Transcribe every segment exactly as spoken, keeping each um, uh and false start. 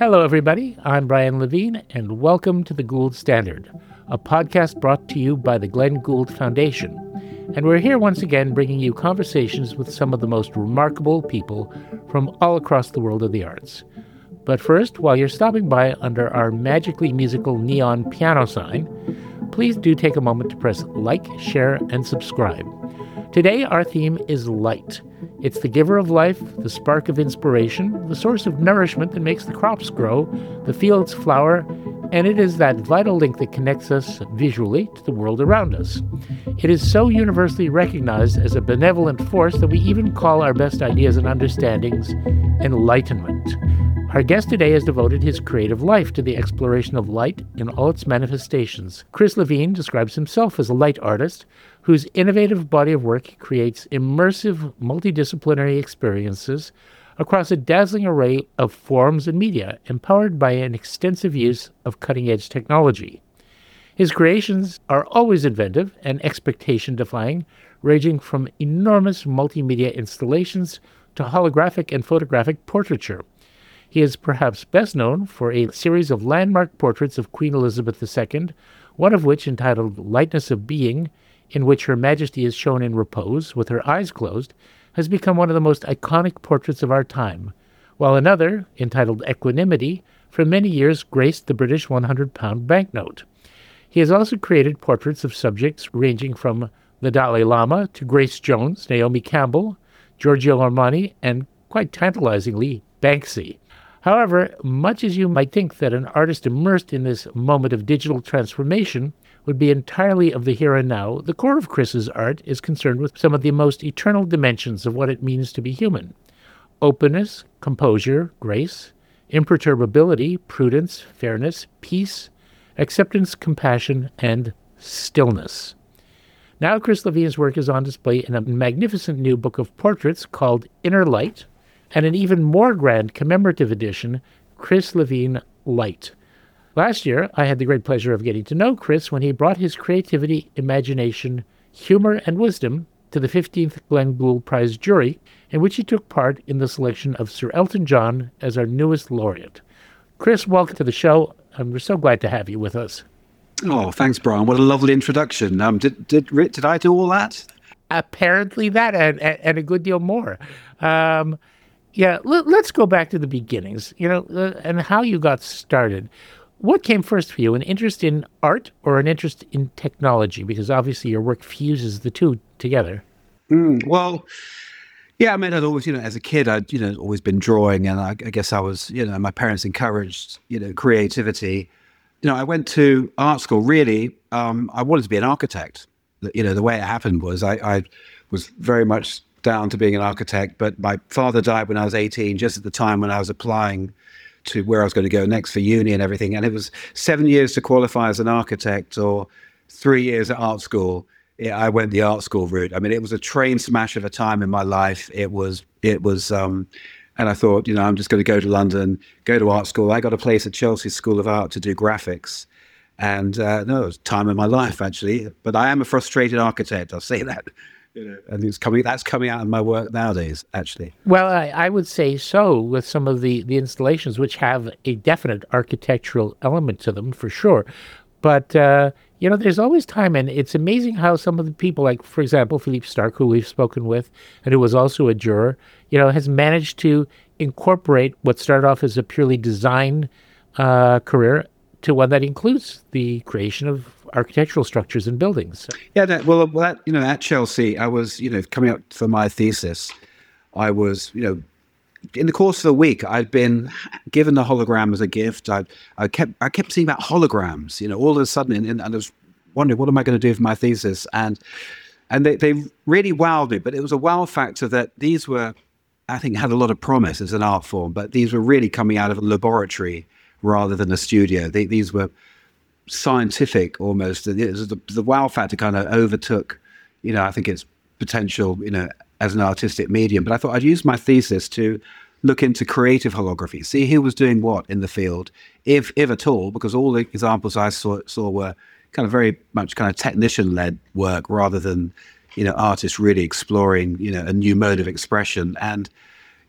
Hello, everybody. I'm Brian Levine, and welcome to The Gould Standard, a podcast brought to you by the Glenn Gould Foundation. And we're here once again bringing you conversations with some of the most remarkable people from all across the world of the arts. But first, while you're stopping by under our magically musical neon piano sign, please do take a moment to press like, share, and subscribe. Today, our theme is light. It's the giver of life, the spark of inspiration, the source of nourishment that makes the crops grow, the fields flower, and it is that vital link that connects us visually to the world around us. It is so universally recognized as a benevolent force that we even call our best ideas and understandings enlightenment. Our guest today has devoted his creative life to the exploration of light in all its manifestations. Chris Levine describes himself as a light artist whose innovative body of work creates immersive, multidisciplinary experiences across a dazzling array of forms and media, empowered by an extensive use of cutting-edge technology. His creations are always inventive and expectation-defying, ranging from enormous multimedia installations to holographic and photographic portraiture. He is perhaps best known for a series of landmark portraits of Queen Elizabeth the Second, one of which, entitled Lightness of Being, in which Her Majesty is shown in repose with her eyes closed, has become one of the most iconic portraits of our time, while another, entitled Equanimity, for many years graced the British one hundred pound banknote. He has also created portraits of subjects ranging from the Dalai Lama to Grace Jones, Naomi Campbell, Giorgio Armani, and, quite tantalizingly, Banksy. However, much as you might think that an artist immersed in this moment of digital transformation would be entirely of the here and now, the core of Chris's art is concerned with some of the most eternal dimensions of what it means to be human: openness, composure, grace, imperturbability, prudence, fairness, peace, acceptance, compassion, and stillness. Now Chris Levine's work is on display in a magnificent new book of portraits called Inner Light, and an even more grand commemorative edition, Chris Levine Light. Last year, I had the great pleasure of getting to know Chris when he brought his creativity, imagination, humor, and wisdom to the fifteenth Glenn Gould Prize jury, in which he took part in the selection of Sir Elton John as our newest laureate. Chris, welcome to the show. and we're so glad to have you with us. Oh, thanks, Brian. What a lovely introduction. Um, did did did I do all that? Apparently that, and, and a good deal more. Um, yeah, let, let's go back to the beginnings, you know, uh, and how you got started. What came first for you, an interest in art or an interest in technology? Because obviously your work fuses the two together. Mm, well, yeah, I mean, I'd always, you know, as a kid, I'd, you know, always been drawing, and I, I guess I was, you know, my parents encouraged, you know, creativity. You know, I went to art school, really, um, I wanted to be an architect. You know, the way it happened was I, I was very much down to being an architect, but my father died when I was eighteen, just at the time when I was applying to where I was going to go next for uni and everything. And it was seven years to qualify as an architect or three years at art school. Yeah, I went the art school route. I mean, it was a train smash of a time in my life. It was, it was, um, and I thought, you know, I'm just going to go to London, go to art school. I got a place at Chelsea School of Art to do graphics. And uh, no, it was time in my life, actually. But I am a frustrated architect. I'll say that. You know, and it's coming. That's coming out of my work nowadays, actually. Well, I, I would say so with some of the, the installations, which have a definite architectural element to them, for sure. But, uh, you know, there's always time. And it's amazing how some of the people, like, for example, Philippe Starck, who we've spoken with, and who was also a juror, you know, has managed to incorporate what started off as a purely design uh, career to one that includes the creation of architectural structures and buildings. Yeah, that, well, that, you know, at Chelsea, I was, you know, coming up for my thesis, I was, you know, in the course of a week, I'd been given the hologram as a gift. I, I kept, I kept seeing about holograms, you know, all of a sudden, and, and I was wondering, what am I going to do for my thesis? And, and they, they really wowed me, but it was a wow factor that these were, I think, had a lot of promise as an art form, but these were really coming out of a laboratory rather than a studio. They, these were scientific almost. It was the, the wow factor kind of overtook, you know, I think its potential, you know, as an artistic medium. But I thought I'd use my thesis to look into creative holography, see who was doing what in the field, if if at all, because all the examples I saw saw were kind of very much kind of technician-led work rather than, you know, artists really exploring, you know, a new mode of expression. And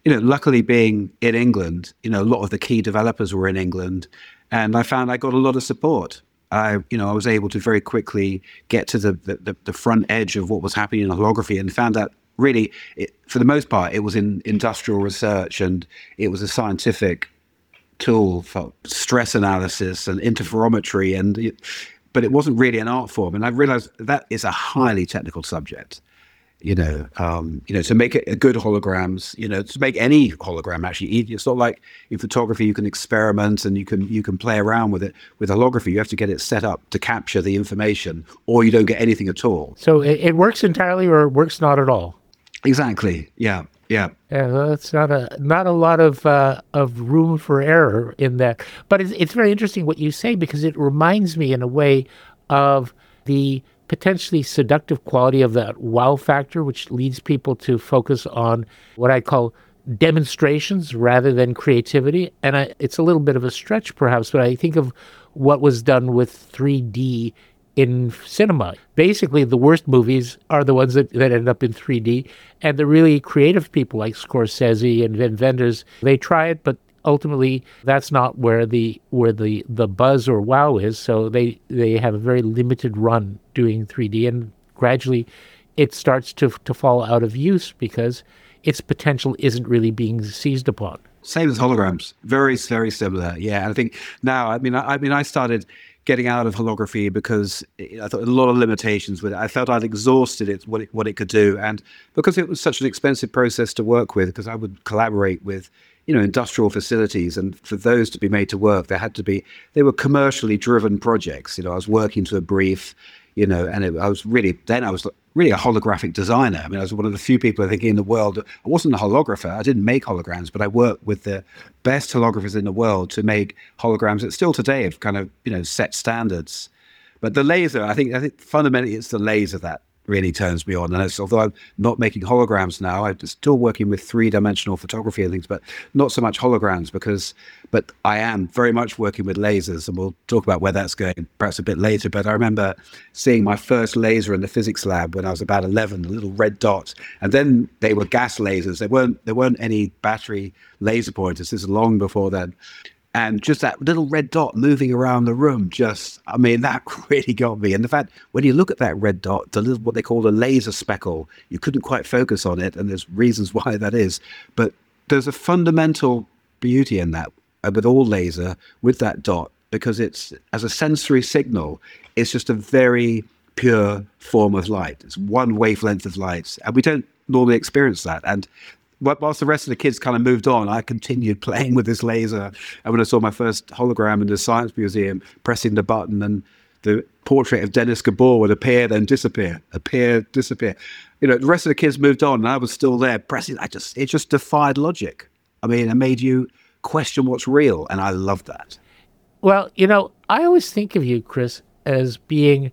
you know, luckily being in England, you know, a lot of the key developers were in England, and I found I got a lot of support. I, you know, I was able to very quickly get to the the, the front edge of what was happening in holography, and found out really, it, for the most part, it was in industrial research, and it was a scientific tool for stress analysis and interferometry, and it, but it wasn't really an art form. And I realized that is a highly technical subject. You know, um, you know, to make it a good holograms, you know, to make any hologram actually, it's not like in photography you can experiment and you can you can play around with it. With holography, you have to get it set up to capture the information, or you don't get anything at all. So it, it works entirely, or it works not at all. Exactly. Yeah. Yeah. Yeah, well, it's not a not a lot of uh, of room for error in that. But it's it's very interesting what you say, because it reminds me in a way of the potentially seductive quality of that wow factor, which leads people to focus on what I call demonstrations rather than creativity. And I, it's a little bit of a stretch perhaps, but I think of what was done with three D in cinema. Basically, the worst movies are the ones that, that end up in three D, and the really creative people like Scorsese and Wim Wenders, they try it, but ultimately that's not where the where the, the buzz or wow is. So they, they have a very limited run doing three D, and gradually it starts to to fall out of use because its potential isn't really being seized upon. Same as holograms. Very, very similar. Yeah. And I think now, I mean, I, I mean, I started getting out of holography because I thought a lot of limitations with it. I felt I'd exhausted it, what it, what it could do. And because it was such an expensive process to work with, because I would collaborate with, you know, industrial facilities, and for those to be made to work, there had to be, they were commercially driven projects. You know, I was working to a brief, you know, and it, I was really, then I was really a holographic designer. I mean, I was one of the few people, I think, in the world. I wasn't a holographer. I didn't make holograms, but I worked with the best holographers in the world to make holograms that still today have kind of, you know, set standards. But the laser, I think, I think fundamentally it's the laser that really turns me on. And it's, although I'm not making holograms now, I'm still working with three-dimensional photography and things, but not so much holograms, because, but I am very much working with lasers, and we'll talk about where that's going perhaps a bit later. But I remember seeing my first laser in the physics lab when I was about eleven, a little red dot, and then they were gas lasers. There weren't, there weren't any battery laser pointers. This is long before then. And just that little red dot moving around the room, just, I mean, that really got me. And the fact, when you look at that red dot, the little, what they call a laser speckle, you couldn't quite focus on it, and there's reasons why that is. But there's a fundamental beauty in that, uh, with all laser, with that dot, because it's, as a sensory signal, it's just a very pure form of light. It's one wavelength of light, and we don't normally experience that. And whilst the rest of the kids kind of moved on, I continued playing with this laser. And when I saw my first hologram in the Science Museum, pressing the button, and the portrait of Dennis Gabor would appear, then disappear, appear, disappear. You know, the rest of the kids moved on, and I was still there pressing. I just, it just defied logic. I mean, it made you question what's real, and I love that. Well, you know, I always think of you, Chris, as being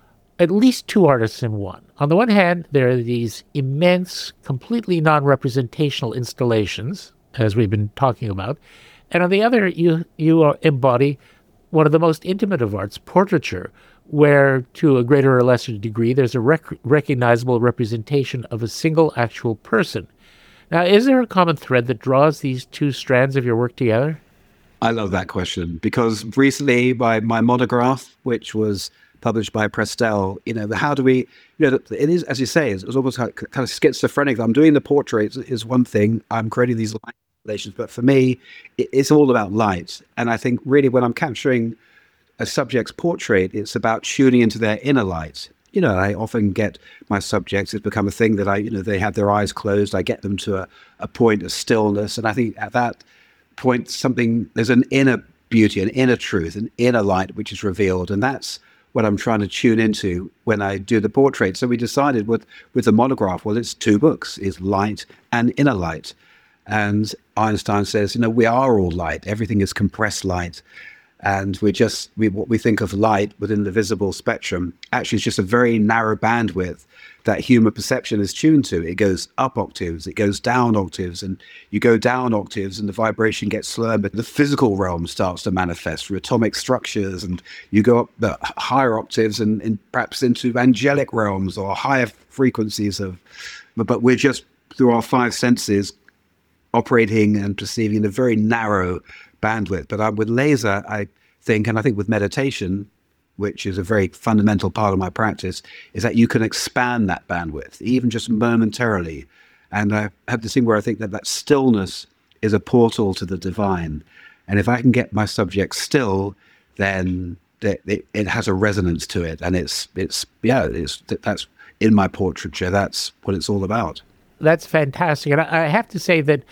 at least two artists in one. On the one hand, there are these immense, completely non-representational installations, as we've been talking about. And on the other, you you are, embody one of the most intimate of arts, portraiture, where to a greater or lesser degree, there's a rec- recognizable representation of a single actual person. Now, is there a common thread that draws these two strands of your work together? I love that question, because recently by my monograph, which was published by Prestel, you know, how do we, you know, it is, as you say, it's, it's almost kind of schizophrenic. I'm doing the portraits is one thing, I'm creating these light relations, but for me, it, it's all about light. And I think really when I'm capturing a subject's portrait, it's about tuning into their inner light. You know, I often get my subjects, it's become a thing that I, you know, they have their eyes closed, I get them to a, a point of stillness. And I think at that point, something, there's an inner beauty, an inner truth, an inner light, which is revealed. And that's what I'm trying to tune into when I do the portrait. So we decided with, with the monograph, well, it's two books, it's light and inner light. And Einstein says, you know, we are all light. Everything is compressed light. And we just, we, what we think of light within the visible spectrum actually is just a very narrow bandwidth that human perception is tuned to. It goes up octaves, it goes down octaves, and you go down octaves and the vibration gets slower, but the physical realm starts to manifest through atomic structures, and you go up the higher octaves and, and perhaps into angelic realms or higher frequencies of, but we're just, through our five senses, operating and perceiving in a very narrow bandwidth. But I, with laser, I think, and I think with meditation, which is a very fundamental part of my practice, is that you can expand that bandwidth, even just momentarily. And I have this thing where I think that that stillness is a portal to the divine. And if I can get my subject still, then it, it, it has a resonance to it. And it's, it's yeah, it's that's in my portraiture. That's what it's all about. That's fantastic. And I, I have to say that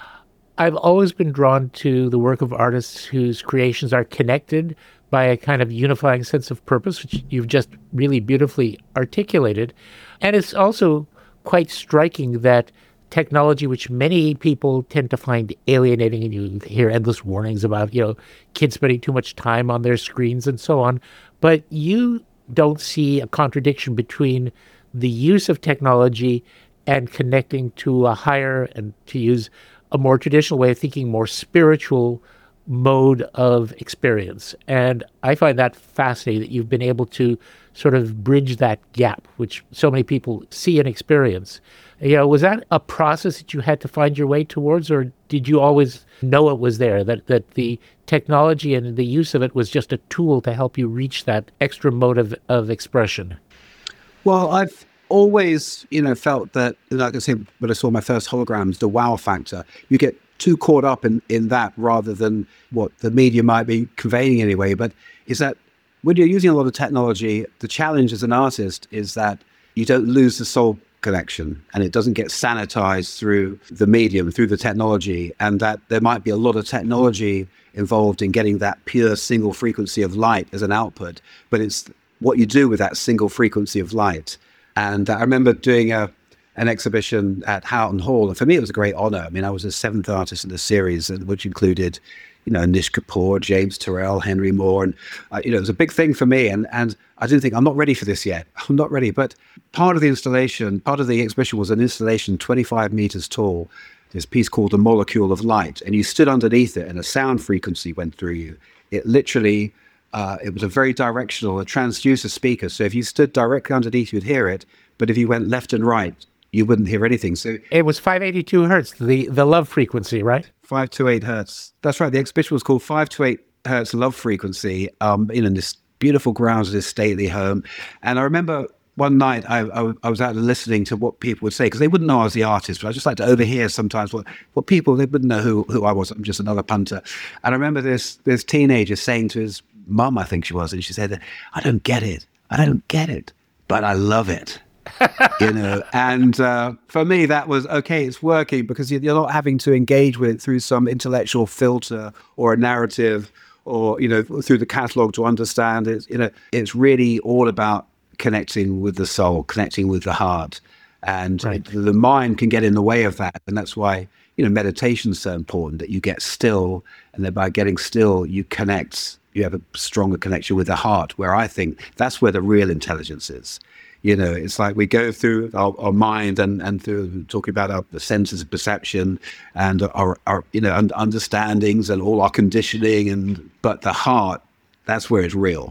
I've always been drawn to the work of artists whose creations are connected by a kind of unifying sense of purpose, which you've just really beautifully articulated. And it's also quite striking that technology, which many people tend to find alienating, and you hear endless warnings about, you know, kids spending too much time on their screens and so on, but you don't see a contradiction between the use of technology and connecting to a higher, and to use a more traditional way of thinking, more spiritual mode of experience. And I find that fascinating, that you've been able to sort of bridge that gap, which so many people see and experience. You know, was that a process that you had to find your way towards, or did you always know it was there, that, that the technology and the use of it was just a tool to help you reach that extra mode of, of expression? Well, I've always, you know, felt that, like I said, when I saw my first holograms, the wow factor, you get too caught up in, in that rather than what the media might be conveying anyway. But is that when you're using a lot of technology, the challenge as an artist is that you don't lose the soul connection, and it doesn't get sanitized through the medium, through the technology, and that there might be a lot of technology involved in getting that pure single frequency of light as an output, but it's what you do with that single frequency of light. And I remember doing a an exhibition at Houghton Hall, and for me it was a great honor. I mean, I was the seventh artist in the series, which included, you know, Nish Kapoor, James Turrell, Henry Moore, and uh, you know, it was a big thing for me. And and I didn't think, I'm not ready for this yet. I'm not ready. But part of the installation, part of the exhibition was an installation twenty-five meters tall. This piece called The Molecule of Light, and you stood underneath it, and a sound frequency went through you. It literally, uh, it was a very directional, a transducer speaker. So if you stood directly underneath, you'd hear it. But if you went left and right, you wouldn't hear anything. So it was five eighty-two hertz, the, the love frequency, right? five to eight hertz. That's right. The exhibition was called five to eight hertz love frequency, um, in this beautiful grounds of this stately home. And I remember one night I, I, I was out listening to what people would say, because they wouldn't know I was the artist, but I just like to overhear sometimes what, what people, they wouldn't know who, who I was. I'm just another punter. And I remember this, this teenager saying to his mum, I think she was, and she said, I don't get it. I don't get it, but I love it. You know, and uh, for me, that was okay. It's working because you're not having to engage with it through some intellectual filter or a narrative, or, you know, through the catalog to understand it. You know, it's really all about connecting with the soul, connecting with the heart, and right. The mind can get in the way of that, and that's why, you know, meditation is so important, that you get still, and then by getting still, you connect. You have a stronger connection with the heart, where I think that's where the real intelligence is. You know, it's like we go through our, our mind and, and through talking about our the senses of perception and our, our you know, un- understandings and all our conditioning, and but the heart, that's where it's real.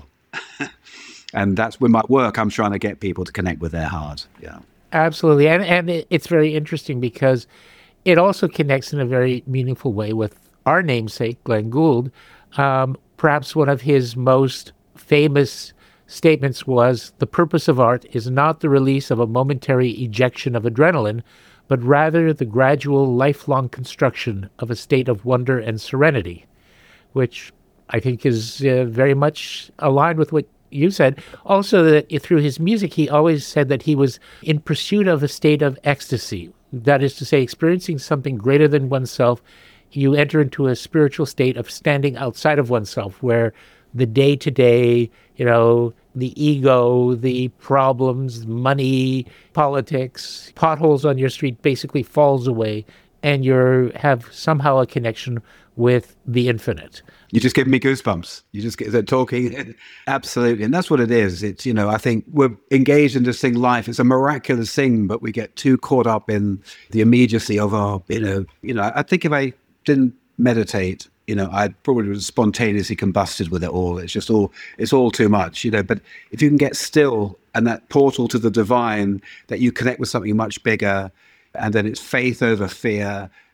And that's with my work, I'm trying to get people to connect with their heart. Yeah, absolutely. And, and it's very interesting because it also connects in a very meaningful way with our namesake, Glenn Gould. Um, perhaps one of his most famous statements was, the purpose of art is not the release of a momentary ejection of adrenaline, but rather the gradual lifelong construction of a state of wonder and serenity, which I think is uh, very much aligned with what you said. Also, that through his music, he always said that he was in pursuit of a state of ecstasy. That is to say, experiencing something greater than oneself. You enter into a spiritual state of standing outside of oneself, where the day-to-day, you know, the ego, the problems, money, politics, potholes on your street basically falls away, and you have somehow a connection with the infinite. You just give me goosebumps. You just get that talking. Absolutely. And that's what it is. It's, you know, I think we're engaged in this thing, life. It's a miraculous thing, but we get too caught up in the immediacy of our, you know, you know, I think if I didn't meditate, you know, I probably would have spontaneously combusted with it all. It's just all, it's all too much, you know. But if you can get still, and that portal to the divine, that you connect with something much bigger, and then it's faith over fear,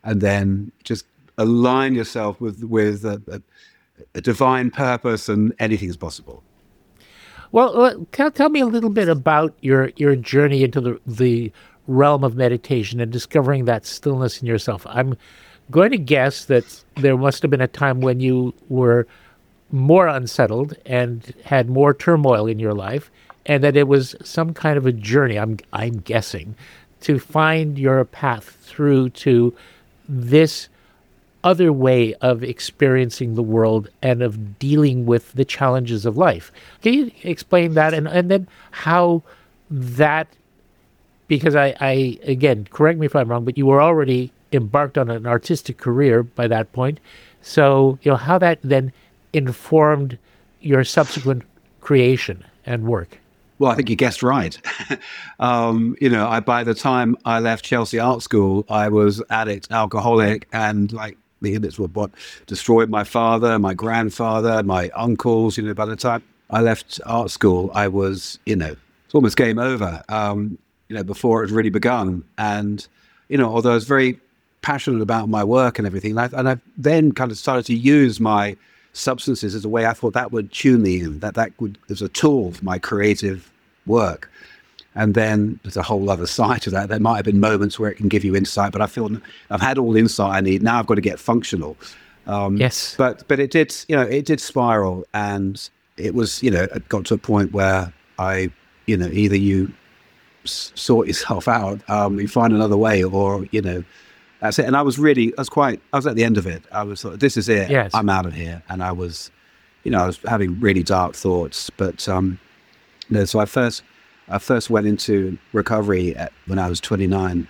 and then just align yourself with with a, a, a divine purpose, and anything is possible. Well, uh, tell, tell me a little bit about your, your journey into the, the realm of meditation and discovering that stillness in yourself. I'm going to guess that there must have been a time when you were more unsettled and had more turmoil in your life, and that it was some kind of a journey, I'm, I'm guessing, to find your path through to this other way of experiencing the world and of dealing with the challenges of life. Can you explain that? And, and then how that, because I, I, again, correct me if I'm wrong, but you were already embarked on an artistic career by that point. So, you know, how that then informed your subsequent creation and work. Well, I think you guessed right. um, you know, I by the time I left Chelsea Art School, I was addict, alcoholic, and like the idiots were what destroyed my father, my grandfather, my uncles. You know, by the time I left art school, I was, you know, it's almost game over. Um, you know, before it had really begun, and you know, although I was very passionate about my work and everything, and I, and I then kind of started to use my substances as a way I thought that would tune me in, that that would as a tool for my creative work. And then there's a whole other side to that. There might have been moments where it can give you insight, but I feel I've had all the insight I need. Now I've got to get functional. Um, yes. But but it did, you know, it did spiral, and it was, you know, it got to a point where I, you know, either you s- sort yourself out, um, you find another way, or you know, that's it. And I was really, I was quite, I was at the end of it. I was like, this is it. Yes. I'm out of here. And I was, you know, I was having really dark thoughts. But, um, you know, so I first, I first went into recovery at, when I was twenty-nine,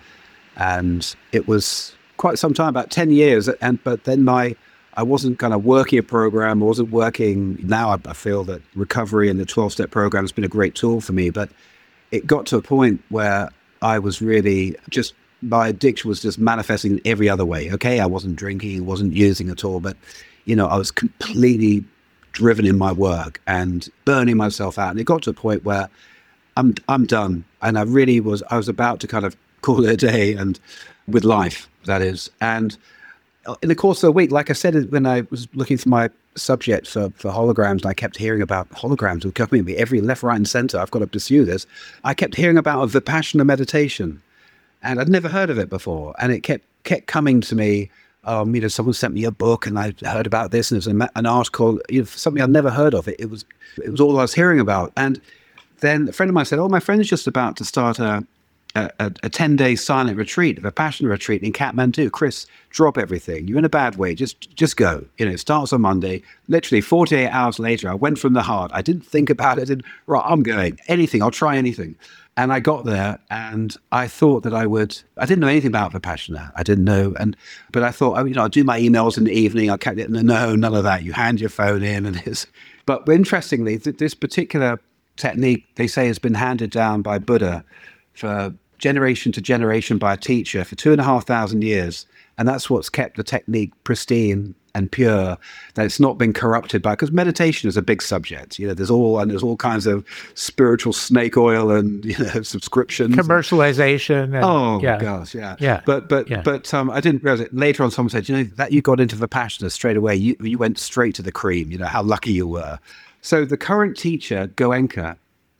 and it was quite some time, about ten years. And, but then my, I wasn't kind of working a program, I wasn't working. Now I, I feel that recovery and the twelve step program has been a great tool for me, but it got to a point where I was really just, my addiction was just manifesting in every other way. Okay, I wasn't drinking, wasn't using at all, but you know, I was completely driven in my work and burning myself out. And it got to a point where I'm I'm done, and I really was. I was about to kind of call it a day, and with life, that is. And in the course of a week, like I said, when I was looking for my subject for, for holograms, and I kept hearing about holograms would come at me every left, right, and center. I've got to pursue this. I kept hearing about Vipassana meditation. And I'd never heard of it before. And it kept kept coming to me. Um, you know, someone sent me a book, and I heard about this, and it was an article, you know, something I'd never heard of. It, it was it was all I was hearing about. And then a friend of mine said, oh, my friend's just about to start a a, a ten-day silent retreat, a Vipassana retreat in Kathmandu. Chris, drop everything. You're in a bad way. Just just go. You know, it starts on Monday. Literally forty-eight hours later, I went from the heart. I didn't think about it. I didn't, right, I'm going. Anything. I'll try anything. And I got there, and I thought that I would, I didn't know anything about Vipassana. I didn't know. And, but I thought, oh, you know, I'll do my emails in the evening. I'll catch it. No, none of that. You hand your phone in, and it's, but interestingly, th- this particular technique, they say, has been handed down by Buddha for generation to generation by a teacher for two and a half thousand years. And that's what's kept the technique pristine and pure, that it's not been corrupted by, because meditation is a big subject. You know, there's all, and there's all kinds of spiritual snake oil and, you know, subscriptions. Commercialization. And, oh, yeah. gosh, yeah. Yeah. But, but, yeah. but um, I didn't realize it. Later on, someone said, you know, that you got into Vipassana straight away. You, you went straight to the cream, you know, how lucky you were. So the current teacher, Goenka,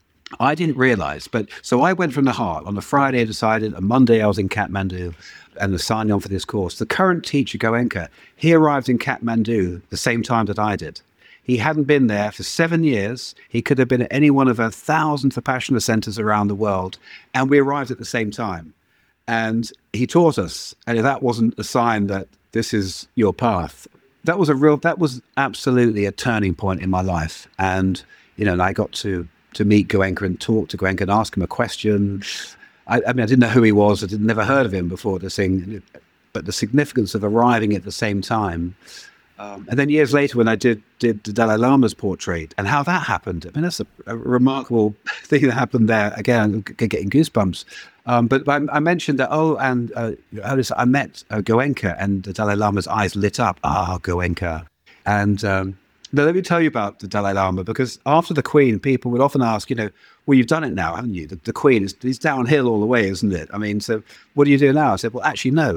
I didn't realize, but so I went from the heart. On a Friday, I decided, on Monday, I was in Kathmandu and was signing on for this course. The current teacher, Goenka, he arrived in Kathmandu the same time that I did. He hadn't been there for seven years. He could have been at any one of a thousand Vipassana centers around the world. And we arrived at the same time. And he taught us. And if that wasn't a sign that this is your path, that was a real, that was absolutely a turning point in my life. And, you know, and I got to to meet Goenka and talk to Goenka and ask him a question. I, I mean, I didn't know who he was. I didn't never heard of him before this thing, but the significance of arriving at the same time. Um, and then years later, when I did did the Dalai Lama's portrait and how that happened, I mean, that's a, a remarkable thing that happened there. Again, I'm g- getting goosebumps. Um, but I, I mentioned that, oh, and uh, I met uh, Goenka, and the Dalai Lama's eyes lit up. Ah, Goenka. And um, now, let me tell you about the Dalai Lama, because after the Queen, people would often ask, you know, well, you've done it now, haven't you? The, the Queen is, is downhill all the way, isn't it? I mean, so what do you do now? I said, well, actually, no.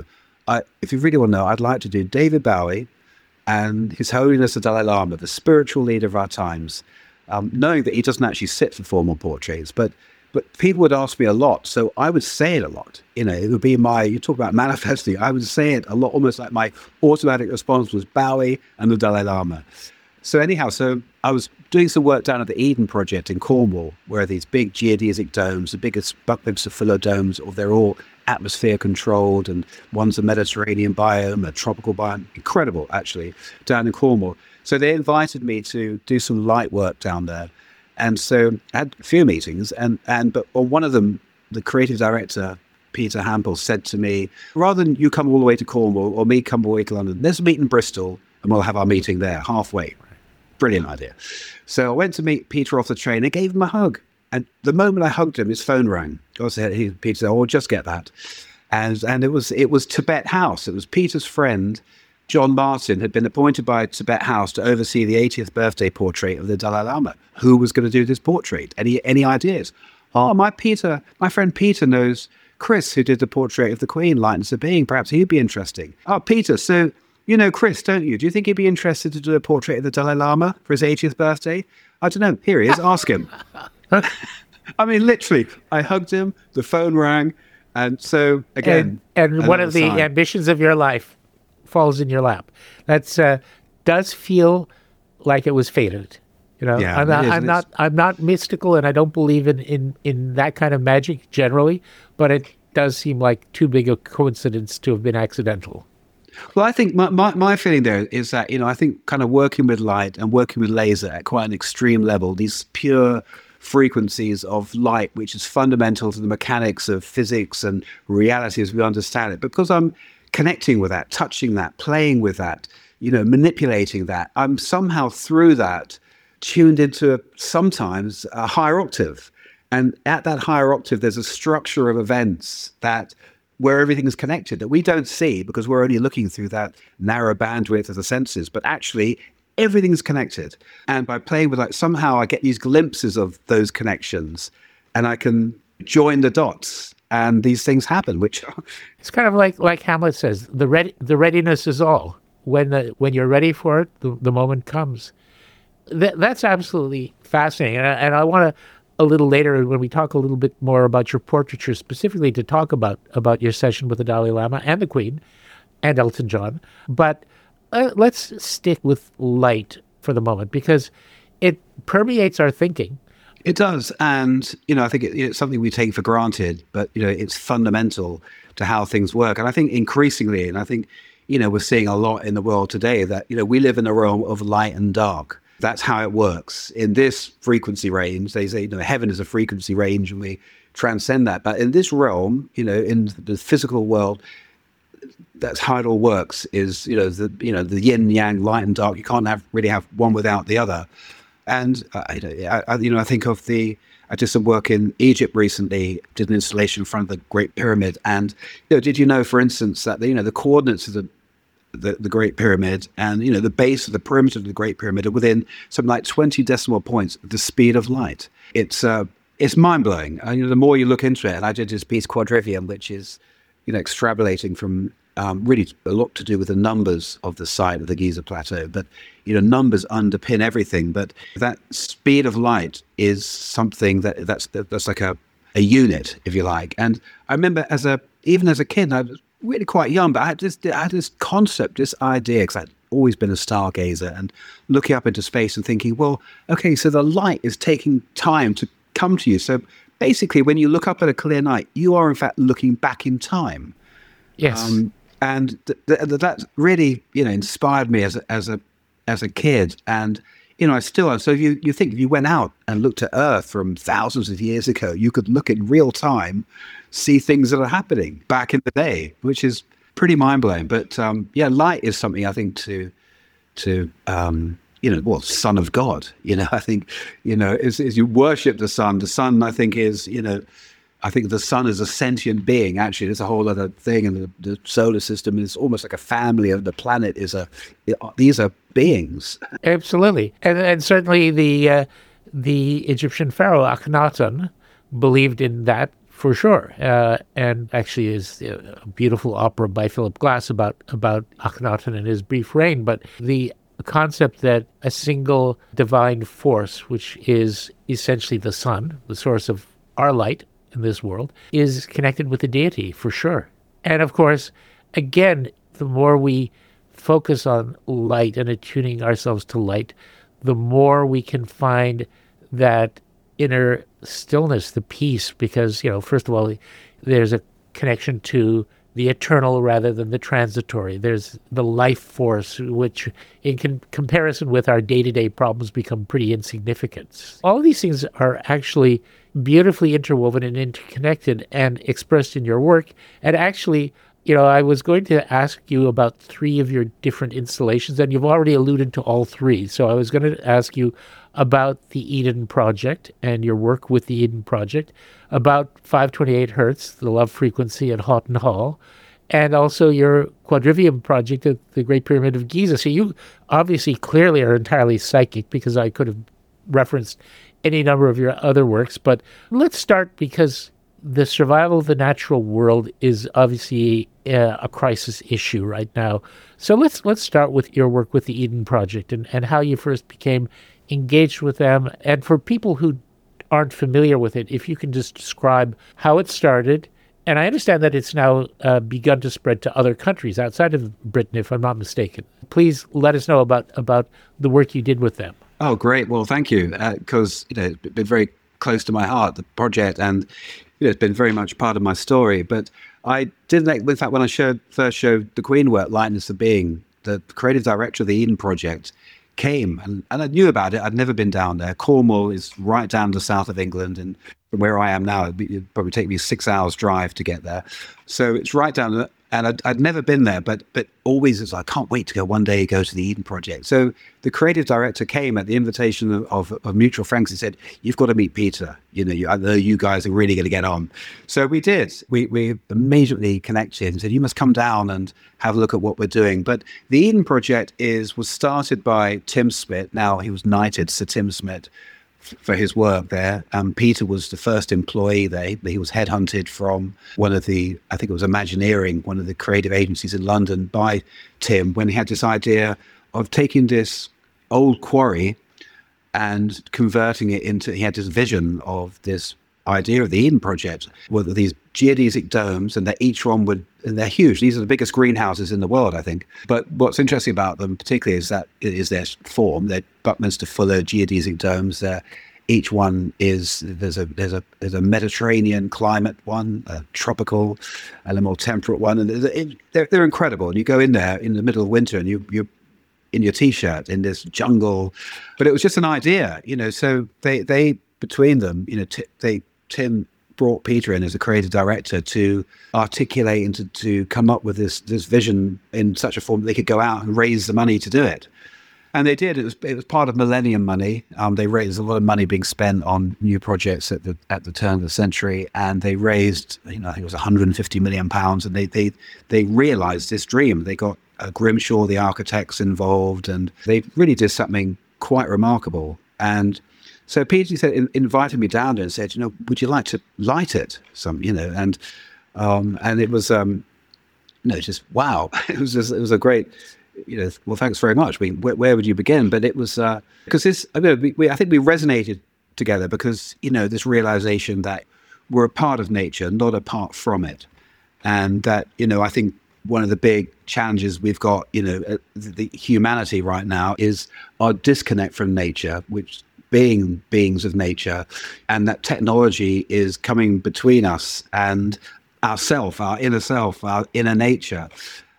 I, if you really want to know, I'd like to do David Bowie and His Holiness the Dalai Lama, the spiritual leader of our times, um, knowing that he doesn't actually sit for formal portraits, but but people would ask me a lot, so I would say it a lot. You know, it would be my, you talk about manifesting, I would say it a lot, almost like my automatic response was Bowie and the Dalai Lama. So anyhow, so I was doing some work down at the Eden Project in Cornwall, where these big geodesic domes, the biggest Buckminster-Fuller domes, or they're all atmosphere controlled, and one's a Mediterranean biome, a tropical biome, incredible actually, down in Cornwall. So they invited me to do some light work down there. And so I had a few meetings, and, and but on one of them, the creative director, Peter Hampel, said to me, rather than you come all the way to Cornwall or me come all the way to London, let's meet in Bristol and we'll have our meeting there halfway. Brilliant idea. So I went to meet Peter off the train and gave him a hug. And the moment I hugged him, his phone rang. I said, he, Peter said, oh, just get that. And and it was it was Tibet House. It was Peter's friend, John Martin, had been appointed by Tibet House to oversee the eightieth birthday portrait of the Dalai Lama. Who was going to do this portrait? Any any ideas? Oh, my Peter, my friend Peter knows Chris, who did the portrait of the Queen, Lightness of Being. Perhaps he'd be interesting. Oh, Peter, so you know Chris, don't you? Do you think he'd be interested to do a portrait of the Dalai Lama for his eightieth birthday? I don't know. Here he is. Ask him. I mean, literally, I hugged him. The phone rang. And so, again... And, and one of the sign. ambitions of your life falls in your lap. That's uh, does feel like it was fated. You know, yeah, I'm, not, I'm not. I'm not mystical, and I don't believe in, in, in that kind of magic generally. But it does seem like too big a coincidence to have been accidental. Well, I think my, my, my feeling there is that, you know, I think kind of working with light and working with laser at quite an extreme level, these pure frequencies of light, which is fundamental to the mechanics of physics and reality as we understand it. Because I'm connecting with that, touching that, playing with that, you know, manipulating that, I'm somehow through that tuned into a, sometimes a higher octave. And at that higher octave, there's a structure of events that where everything is connected that we don't see because we're only looking through that narrow bandwidth of the senses. But actually, everything's connected. And by playing with like, somehow I get these glimpses of those connections and I can join the dots and these things happen, which... It's kind of like like Hamlet says, the ready, the readiness is all. When the, when you're ready for it, the, the moment comes. Th- that's absolutely fascinating. And I, and I want to, a little later, when we talk a little bit more about your portraiture, specifically to talk about, about your session with the Dalai Lama and the Queen and Elton John. But uh, let's stick with light for the moment, because it permeates our thinking. It does. And, you know, I think it, it's something we take for granted, but, you know, it's fundamental to how things work. And I think increasingly, and I think, you know, we're seeing a lot in the world today that, you know, we live in a realm of light and dark. That's how it works. In this frequency range, they say, you know, heaven is a frequency range and we transcend that. But in this realm, you know, in the physical world, that's how it all works is, you know, the, you know, the yin, yang, light and dark. You can't have really have one without the other. And, uh, I, I, you know, I think of the, I did some work in Egypt recently, did an installation in front of the Great Pyramid. And, you know, did you know, for instance, that, the, you know, the coordinates of the The, the Great Pyramid and, you know, the base of the perimeter of the Great Pyramid are within something like twenty decimal points of the speed of light. It's uh, it's mind-blowing. Uh, you know, the more you look into it, and I did this piece Quadrivium, which is, you know, extrapolating from um, really a lot to do with the numbers of the site of the Giza Plateau. But, you know, numbers underpin everything. But that speed of light is something that that's that's like a, a unit, if you like. And I remember as a, even as a kid, I was really quite young, but I had this, I had this concept, this idea, because I'd always been a stargazer and looking up into space and thinking, well, okay, so the light is taking time to come to you. So basically, when you look up at a clear night, you are in fact looking back in time. Yes. Um, and th- th- that really, you know, inspired me as a, as a, as a kid. And, you know, I still am. So if you, you think if you went out and looked at Earth from thousands of years ago, you could look in real time, see things that are happening back in the day, which is pretty mind-blowing. But um, yeah, light is something I think to, to um, you know, well, Son of God, you know, I think, you know, as, as you worship the sun, the sun, I think is, you know, I think the sun is a sentient being, actually. There's a whole other thing, and the, the solar system is almost like a family, of the planet is a, these are beings. Absolutely. And, and certainly the, uh, the Egyptian pharaoh Akhenaten believed in that For sure, uh, and actually is a beautiful opera by Philip Glass about about Akhenaten and his brief reign. But the concept that a single divine force, which is essentially the sun, the source of our light in this world, is connected with the deity, for sure. And of course, again, the more we focus on light and attuning ourselves to light, the more we can find that inner stillness, the peace, because, you know, first of all, there's a connection to the eternal rather than the transitory. There's the life force, which in con- comparison with our day-to-day problems become pretty insignificant. All of these things are actually beautifully interwoven and interconnected and expressed in your work. And actually, you know, I was going to ask you about three of your different installations, and you've already alluded to all three. So I was going to ask you about the Eden Project and your work with the Eden Project, about five twenty-eight hertz, the love frequency at Houghton Hall, and also your Quadrivium Project at the Great Pyramid of Giza. So you obviously clearly are entirely psychic, because I could have referenced any number of your other works. But let's start, because the survival of the natural world is obviously a, a crisis issue right now. So let's let's start with your work with the Eden Project and, and how you first became engaged with them. And for people who aren't familiar with it, if you can just describe how it started. And I understand that it's now uh, begun to spread to other countries outside of Britain, if I'm not mistaken. Please let us know about, about the work you did with them. Oh, great. Well, thank you. Because, uh, you know, it's been very close to my heart, the project, and you know, it's been very much part of my story. But I did, in fact, when I showed first showed the Queen work, Lightness of Being, the creative director of the Eden Project came, and, and I knew about it. I'd never been down there. Cornwall is right down the south of England, and from where I am now, it'd, be, it'd probably take me six hours drive to get there. So it's right down there. And I'd, I'd never been there, but but always it's like, I can't wait to go one day go to the Eden Project. So the creative director came at the invitation of, of, of mutual friends and said, you've got to meet Peter. You know, you, I know you guys are really going to get on. So we did. We we immediately connected and said, you must come down and have a look at what we're doing. But the Eden Project is was started by Tim Smith. Now he was knighted, Sir Tim Smith, for his work there. Um, Peter was the first employee there. He was headhunted from one of the, I think it was Imagineering, one of the creative agencies in London, by Tim, when he had this idea of taking this old quarry and converting it into, he had this vision of this idea of the Eden Project, with these geodesic domes, and that each one would, and they're huge. These are the biggest greenhouses in the world, I think. But what's interesting about them particularly is that it is their form. They're Buckminster Fuller geodesic domes. They're, each one is, there's a there's a there's a Mediterranean climate one, a tropical, and a more temperate one, and it, they're they're incredible. And you go in there in the middle of winter, and you you're in your t-shirt in this jungle. But it was just an idea, you know. So they they between them, you know, t- they. Tim brought Peter in as a creative director to articulate and to, to come up with this this vision in such a form that they could go out and raise the money to do it. And they did. It was it was part of Millennium Money. Um, they raised a lot of money being spent on new projects at the at the turn of the century, and they raised, you know, I think it was one hundred fifty million pounds, and they they they realized this dream. They got uh, Grimshaw, the architects, involved, and they really did something quite remarkable. And so Peter said, in, invited me down there and said, you know, would you like to light it? Some, you know, and um, and it was, um, you know, just wow. It was just, it was a great, you know. Well, thanks very much. I mean, where, where would you begin? But it was because uh, this, I mean, we, we, I think we resonated together because, you know, this realization that we're a part of nature, not apart from it, and that, you know, I think one of the big challenges we've got, you know, uh, the, the humanity right now is our disconnect from nature, which being beings of nature, and that technology is coming between us and ourself, our inner self, our inner nature.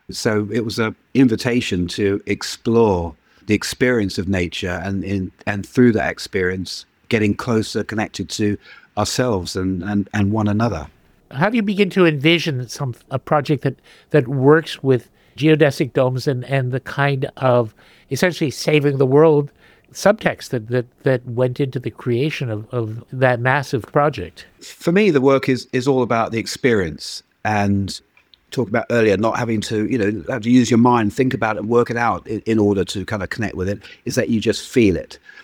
So it was an invitation to explore the experience of nature, and in and through that experience, getting closer connected to ourselves and, and, and one another. How do you begin to envision some a project that, that works with geodesic domes and, and the kind of essentially saving the world subtext that, that, that went into the creation of, of that massive project? For me, the work is, is all about the experience, and talked about earlier, not having to, you know, have to use your mind, think about it and work it out in, in order to kind of connect with it, is that you just feel it.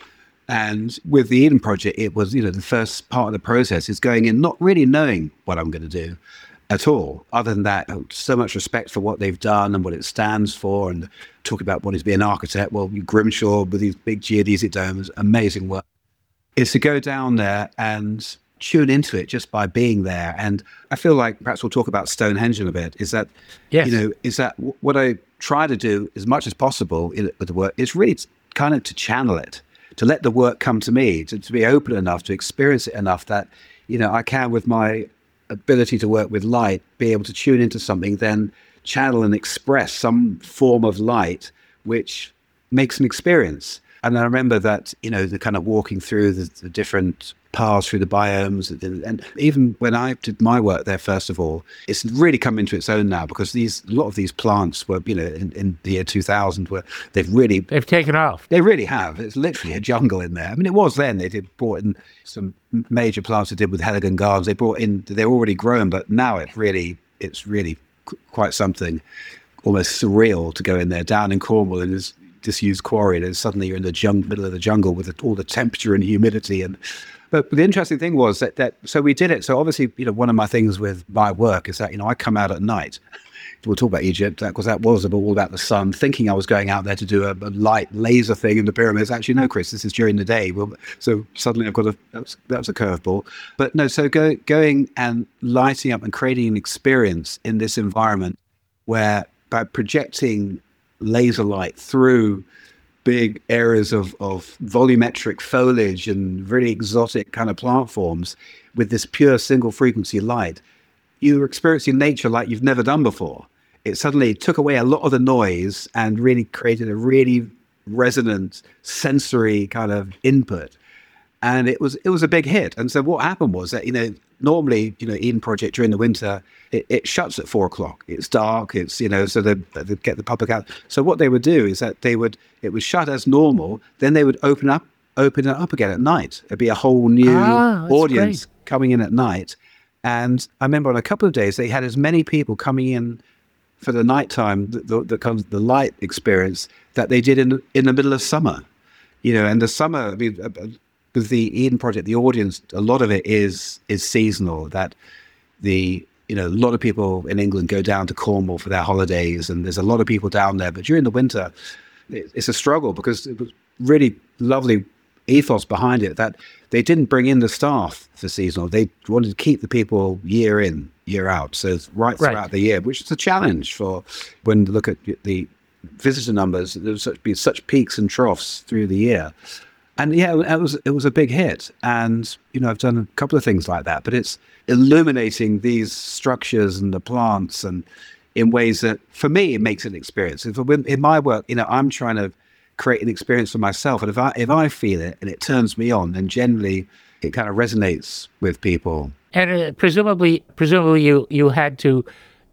And with the Eden Project, it was, you know, the first part of the process is going in not really knowing what I'm going to do at all. Other than that, so much respect for what they've done and what it stands for, and talk about what is being an architect. Well, Grimshaw with these big geodesic domes, amazing work. Is to go down there and tune into it just by being there. And I feel like perhaps we'll talk about Stonehenge in a bit. Is that, yes. you know, is that what I try to do as much as possible in, with the work is really kind of to channel it, to let the work come to me, to, to be open enough, to experience it enough that, you know, I can, with my ability to work with light, be able to tune into something, then channel and express some form of light, which makes an experience. And I remember that, you know, the kind of walking through the, the different paths through the biomes. And even when I did my work there, first of all, it's really come into its own now, because these, a lot of these plants were, you know, in, in the year two thousand, where they've really... They've taken off. They really have. It's literally a jungle in there. I mean, it was then. They did brought in some major plants they did with Heligan Gardens. They brought in, they're already grown, but now it's really, it's really quite something almost surreal to go in there down in Cornwall and this disused quarry, and then suddenly you're in the jung- middle of the jungle with the, all the temperature and humidity. And But the interesting thing was that, that, so we did it. So obviously, you know, one of my things with my work is that, you know, I come out at night. We'll talk about Egypt, because that was all about the sun, thinking I was going out there to do a, a light laser thing in the pyramids. Actually, no, Chris, this is during the day. Well, so suddenly I've got a, that was, that was a curveball. But no, so go, going and lighting up and creating an experience in this environment where, by projecting laser light through big areas of, of volumetric foliage and really exotic kind of plant forms with this pure single frequency light, you're experiencing nature like you've never done before. It suddenly took away a lot of the noise and really created a really resonant sensory kind of input. And it was it was a big hit. And so what happened was that, you know, normally, you know, Eden Project during the winter, it, it shuts at four o'clock. It's dark. It's, you know, so they, they get the public out. So what they would do is that they would, it would shut as normal. Then they would open up, open it up again at night. It'd be a whole new ah, audience great. coming in at night. And I remember on a couple of days, they had as many people coming in for the nighttime, the, the, the, comes the light experience, that they did in in the middle of summer. You know, and the summer, I mean, with the Eden Project, the audience, a lot of it is is seasonal. That the, you know, a lot of people in England go down to Cornwall for their holidays, and there's a lot of people down there. But during the winter, it, it's a struggle, because it was really lovely ethos behind it that they didn't bring in the staff for seasonal. They wanted to keep the people year in, year out. So it's right throughout right. the year, which is a challenge for when you look at the visitor numbers. There's such, be such peaks and troughs through the year. And yeah, it was it was a big hit. And, you know, I've done a couple of things like that, but it's illuminating these structures and the plants, and in ways that, for me, it makes an experience. If, in my work, you know, I'm trying to create an experience for myself. And if I if I feel it and it turns me on, then generally it kind of resonates with people. And uh, presumably, presumably you, you had to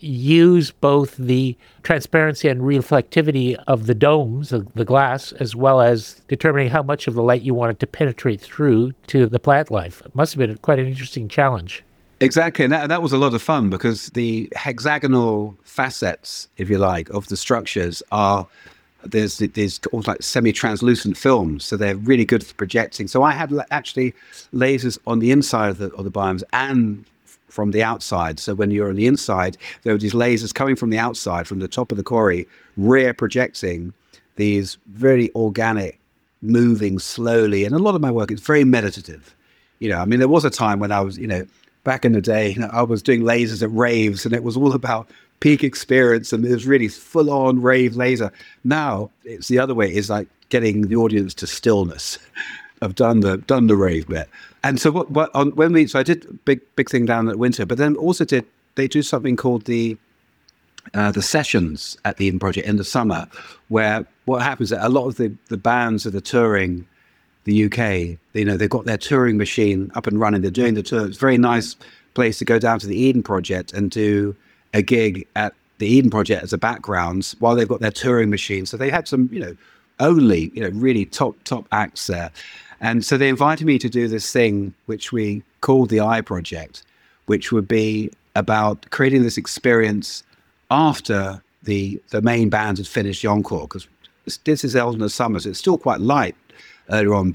use both the transparency and reflectivity of the domes, of the glass, as well as determining how much of the light you wanted to penetrate through to the plant life. It must have been quite an interesting challenge. Exactly, and that, that was a lot of fun, because the hexagonal facets, if you like, of the structures are, there's there's almost like semi-translucent films, so they're really good for projecting. So I had actually lasers on the inside of the, of the biomes and from the outside. So when you're on the inside, there were these lasers coming from the outside, from the top of the quarry, rear projecting these very organic, moving slowly. And a lot of my work is very meditative. You know, I mean, there was a time when I was, you know, back in the day, you know, I was doing lasers at raves, and it was all about peak experience, and it was really full-on rave laser. Now it's the other way. It's like getting the audience to stillness. I've done the done the rave bit, and so what? What on when we? So I did a big big thing down at Winter, but then also did they do something called the uh, the sessions at the Eden Project in the summer, where what happens is that a lot of the the bands that are touring the U K, you know, they've got their touring machine up and running. They're doing the tour. It's a very nice place to go down to the Eden Project and do a gig at the Eden Project as a background while they've got their touring machine. So they had some, you know, only, you know, really top, top acts there. And so they invited me to do this thing, which we called the Eye Project, which would be about creating this experience after the the main band had finished the encore, because this is Eldon Summers. It's still quite light earlier on, but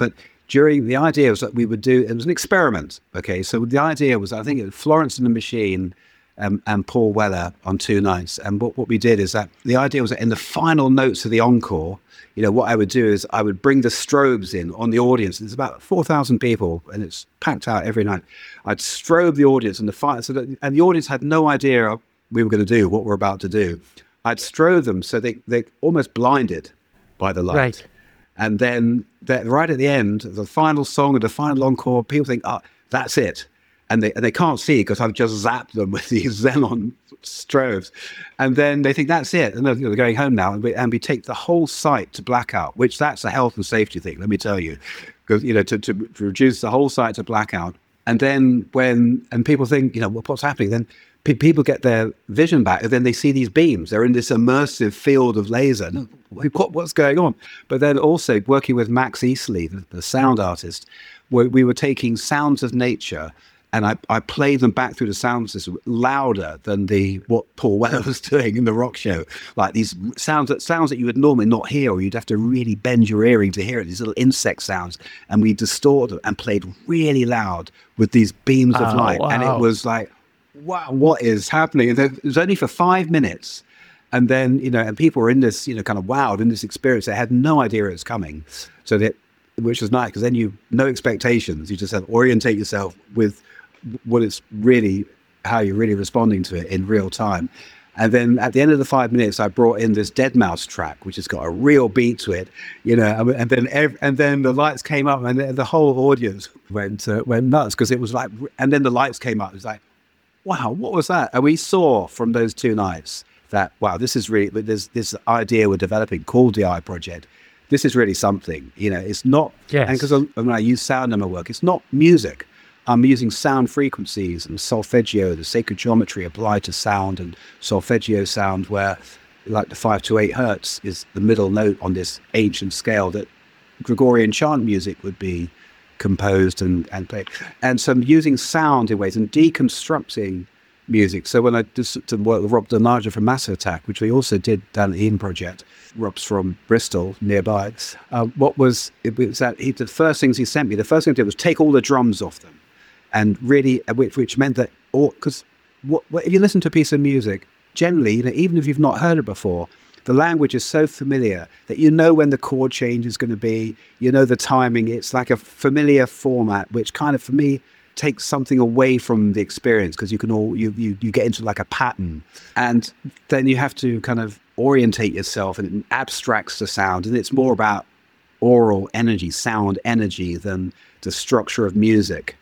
during the idea was that we would do, it was an experiment. Okay. So the idea was, I think it was Florence and the Machine um, and Paul Weller on two nights. And what, what we did is that the idea was that in the final notes of the encore, you know, what I would do is I would bring the strobes in on the audience. There's about four thousand people and it's packed out every night. I'd strobe the audience and the fire, so that, and the audience had no idea we were going to do what we're about to do. I'd strobe them so they, they're almost blinded by the light. Right. And then right at the end, the final song of the final encore, people think, oh, that's it. And they and they can't see because I've just zapped them with these xenon strobes. And then they think that's it. And they're, they're going home now. And we, and we take the whole site to blackout, which that's a health and safety thing, let me tell you. Because, you know, to, to, to reduce the whole site to blackout. And then when, and people think, you know, well, what's happening? Then pe- people get their vision back and then they see these beams. They're in this immersive field of laser. No, what, what's going on? But then also working with Max Easley, the, the sound artist, where we were taking sounds of nature and I, I played them back through the sound system louder than the what Paul Weller was doing in the rock show. Like these sounds that sounds that you would normally not hear, or you'd have to really bend your earring to hear it, these little insect sounds. And we distorted them and played really loud with these beams of oh, light. Wow. And it was like, wow, what is happening? And it was only for five minutes. And then, you know, and people were in this, you know, kind of wowed in this experience. They had no idea it was coming. So that, which was nice, because then you, no expectations. You just have to orientate yourself with what it's really, how you're really responding to it in real time. And then at the end of the five minutes, I brought in this deadmau five track, which has got a real beat to it, you know. And then every, and then the lights came up, and the whole audience went uh, went nuts because it was like. And then the lights came up. It was like, wow, what was that? And we saw from those two nights that wow, this is really this this idea we're developing called the Eye Project. This is really something, you know. It's not, yes. And because when I use sound in my work, it's not music. I'm using sound frequencies and solfeggio, the sacred geometry applied to sound, and solfeggio sound where like the five to eight hertz is the middle note on this ancient scale that Gregorian chant music would be composed and, and played. And so I'm using sound in ways and deconstructing music. So when I did some work with Rob Donaggio from Massive Attack, which we also did down at Eden Project, Rob's from Bristol nearby, uh, what was, it was that he, the first things he sent me, the first thing I did was take all the drums off them. And really, which, which meant that, because what, what, if you listen to a piece of music, generally, you know, even if you've not heard it before, the language is so familiar that you know when the chord change is going to be, you know the timing. It's like a familiar format, which kind of, for me, takes something away from the experience, because you can all, you, you, you get into like a pattern. And then you have to kind of orientate yourself, and it abstracts the sound. And it's more about oral energy, sound energy, than the structure of music.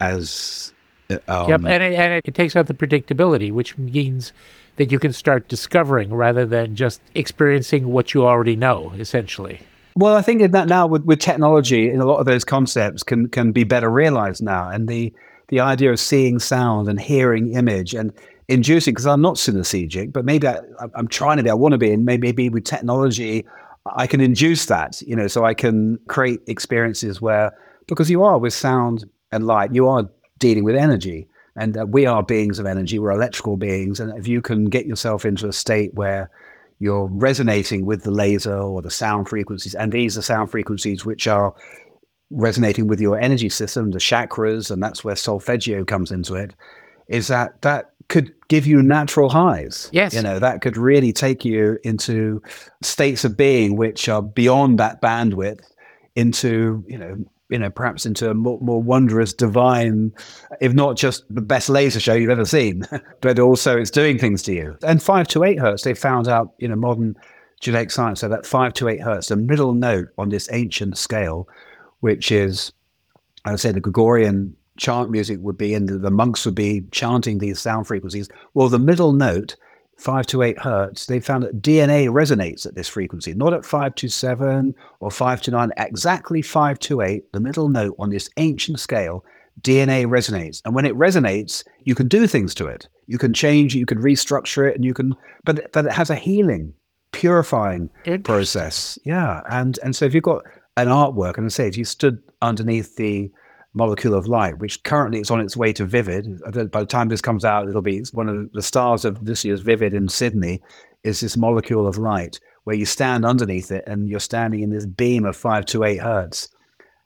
As um, yep, and, it, and it, it takes out the predictability, which means that you can start discovering rather than just experiencing what you already know, essentially. Well, I think that now with, with technology, a lot of those concepts can can be better realized now. And the the idea of seeing sound and hearing image and inducing, because I'm not synesthetic, but maybe I, I'm trying to be, I want to be, and maybe, maybe with technology, I can induce that, you know, so I can create experiences where, because you are with sound and light, you are dealing with energy, and uh, we are beings of energy. We're electrical beings, and if you can get yourself into a state where you're resonating with the laser or the sound frequencies, and these are sound frequencies which are resonating with your energy system, the chakras, and that's where solfeggio comes into it, is that that could give you natural highs. Yes. You know, that could really take you into states of being which are beyond that bandwidth, into, you know, you know, perhaps into a more, more wondrous, divine, if not just the best laser show you've ever seen, but also it's doing things to you. And five to eight hertz, they found out, you know, modern genetic science, so that five to eight hertz, the middle note on this ancient scale, which is, I would say, the Gregorian chant music would be, and the, the monks would be chanting these sound frequencies. Well, the middle note, five to eight hertz, they found that D N A resonates at this frequency, not at five to seven or five to nine, exactly five to eight, the middle note on this ancient scale, D N A resonates. And when it resonates, you can do things to it. You can change, you can restructure it, and you can, but, but it has a healing, purifying process. Yeah. And, and so if you've got an artwork, and I say, if you stood underneath the molecule of light, which currently is on its way to Vivid. By the time this comes out, it'll be one of the stars of this year's Vivid in Sydney, is this molecule of light where you stand underneath it and you're standing in this beam of five to eight hertz.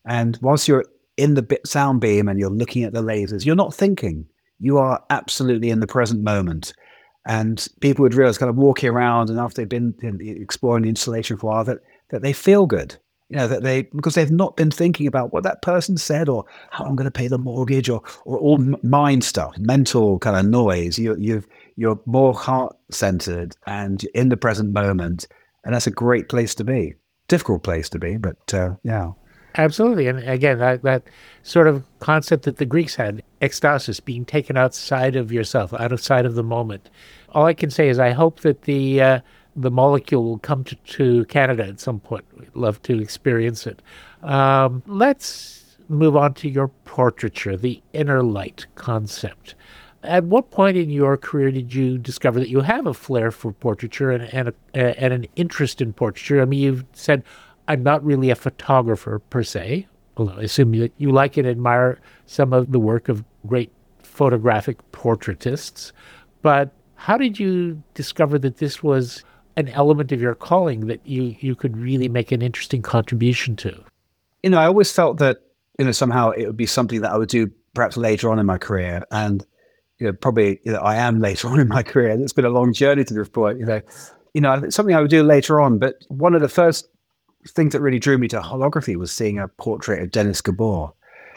And whilst you're in the bit sound beam and you're looking at the lasers, you're not thinking. You are absolutely in the present moment. And people would realize, kind of walking around, and after they've been exploring the installation for a while, that, that they feel good. You know, that they, because they've not been thinking about what that person said or how I'm going to pay the mortgage or, or all mind stuff, mental kind of noise. You, you've, you're more heart-centered and in the present moment. And that's a great place to be. Difficult place to be, but uh, yeah. Absolutely. And again, that, that sort of concept that the Greeks had, ecstasis, being taken outside of yourself, outside of the moment. All I can say is I hope that the uh, the molecule will come to, to Canada at some point. We'd love to experience it. Um, let's move on to your portraiture, the inner light concept. At what point in your career did you discover that you have a flair for portraiture and, and, a, and an interest in portraiture? I mean, you've said, I'm not really a photographer per se, although I assume that you like and admire some of the work of great photographic portraitists. But how did you discover that this was an element of your calling that you, you could really make an interesting contribution to? You know, I always felt that, you know, somehow it would be something that I would do perhaps later on in my career. And, you know, probably, you know, I am later on in my career. And it's been a long journey to this point, you know. You know, it's something I would do later on. But one of the first things that really drew me to holography was seeing a portrait of Denis Gabor,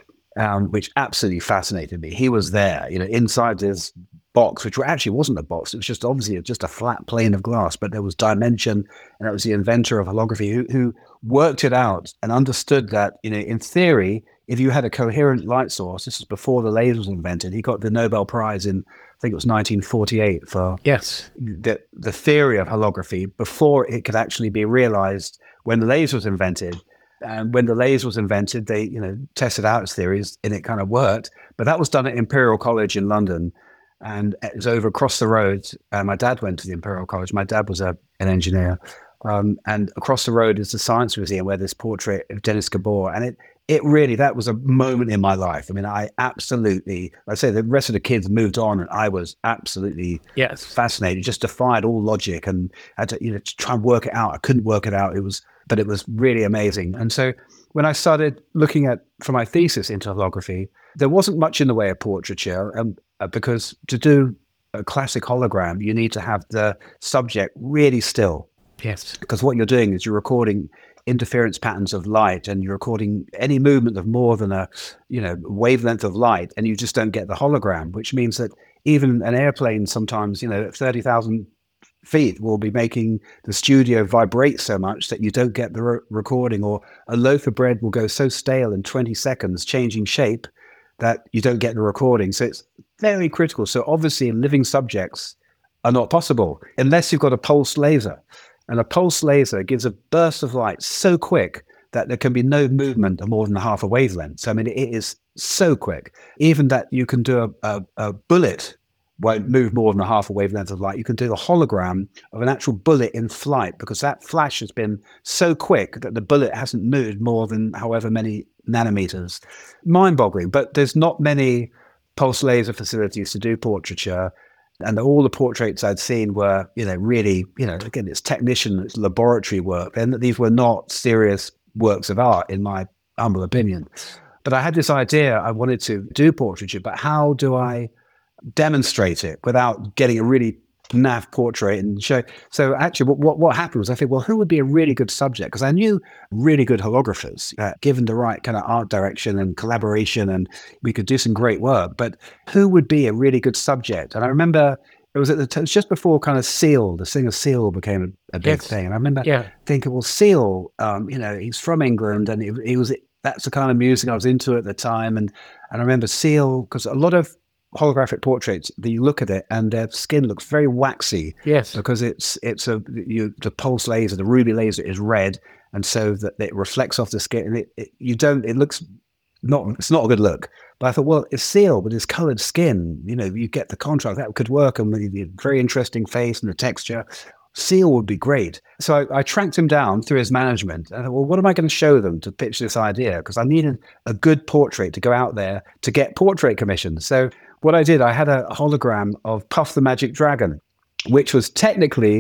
um, which absolutely fascinated me. He was there, you know, inside this box, which actually wasn't a box. It was just obviously just a flat plane of glass, but there was dimension, and it was the inventor of holography who, who worked it out and understood that, you know, in theory, if you had a coherent light source, this is before the laser was invented. He got the Nobel Prize in, I think it was nineteen forty-eight for yes the, the theory of holography before it could actually be realized when the laser was invented. And when the laser was invented, they, you know, tested out its theories and it kind of worked. But that was done at Imperial College in London. And it was over across the road. Uh, my dad went to the Imperial College. My dad was a, an engineer. Um, and across the road is the Science Museum where this portrait of Denis Gabor. And it, it really, that was a moment in my life. I mean, I absolutely, I say the rest of the kids moved on and I was absolutely yes. fascinated, just defied all logic and had to, you know, to try and work it out. I couldn't work it out. It was, but it was really amazing. And so when I started looking at, for my thesis into holography, there wasn't much in the way of portraiture. Um, uh, because to do a classic hologram, you need to have the subject really still. Yes. Because what you're doing is you're recording interference patterns of light, and you're recording any movement of more than a, you know, wavelength of light, and you just don't get the hologram, which means that even an airplane sometimes, you know, at thirty thousand feet will be making the studio vibrate so much that you don't get the re- recording, or a loaf of bread will go so stale in twenty seconds, changing shape, that you don't get the recording. So it's very critical. So obviously living subjects are not possible unless you've got a pulsed laser. And a pulsed laser gives a burst of light so quick that there can be no movement of more than half a wavelength. So, I mean, it is so quick. Even that you can do a, a, a bullet won't move more than a half a wavelength of light. You can do the hologram of an actual bullet in flight, because that flash has been so quick that the bullet hasn't moved more than however many nanometers. Mind-boggling, but there's not many pulse laser facilities to do portraiture. And all the portraits I'd seen were, you know, really, you know, again, it's technician, it's laboratory work. And these were not serious works of art, in my humble opinion. But I had this idea, I wanted to do portraiture, but how do I demonstrate it without getting a really naff portrait and show? So actually what, what, what happened was I think, well, who would be a really good subject? Because I knew really good holographers, uh, given the right kind of art direction and collaboration, and we could do some great work, but who would be a really good subject? And I remember it was at the t- it was just before kind of Seal, the singer Seal became a, a big yes. thing. And I remember yeah. thinking, well, Seal, um, you know, he's from England, and he, he was, that's the kind of music I was into at the time. And, and I remember Seal, because a lot of holographic portraits, that you look at it and their skin looks very waxy. Yes. Because it's it's a you the pulse laser, the ruby laser is red, and so that it reflects off the skin, and it, it you don't it looks not it's not a good look. But I thought, well, it's Seal with his colored skin, you know, you get the contrast, that could work, and with the very interesting face and the texture, Seal would be great. So I, I tracked him down through his management. And I thought, well, what am I going to show them to pitch this idea? Because I needed a good portrait to go out there to get portrait commissions. So what I did, I had a hologram of Puff the Magic Dragon, which was technically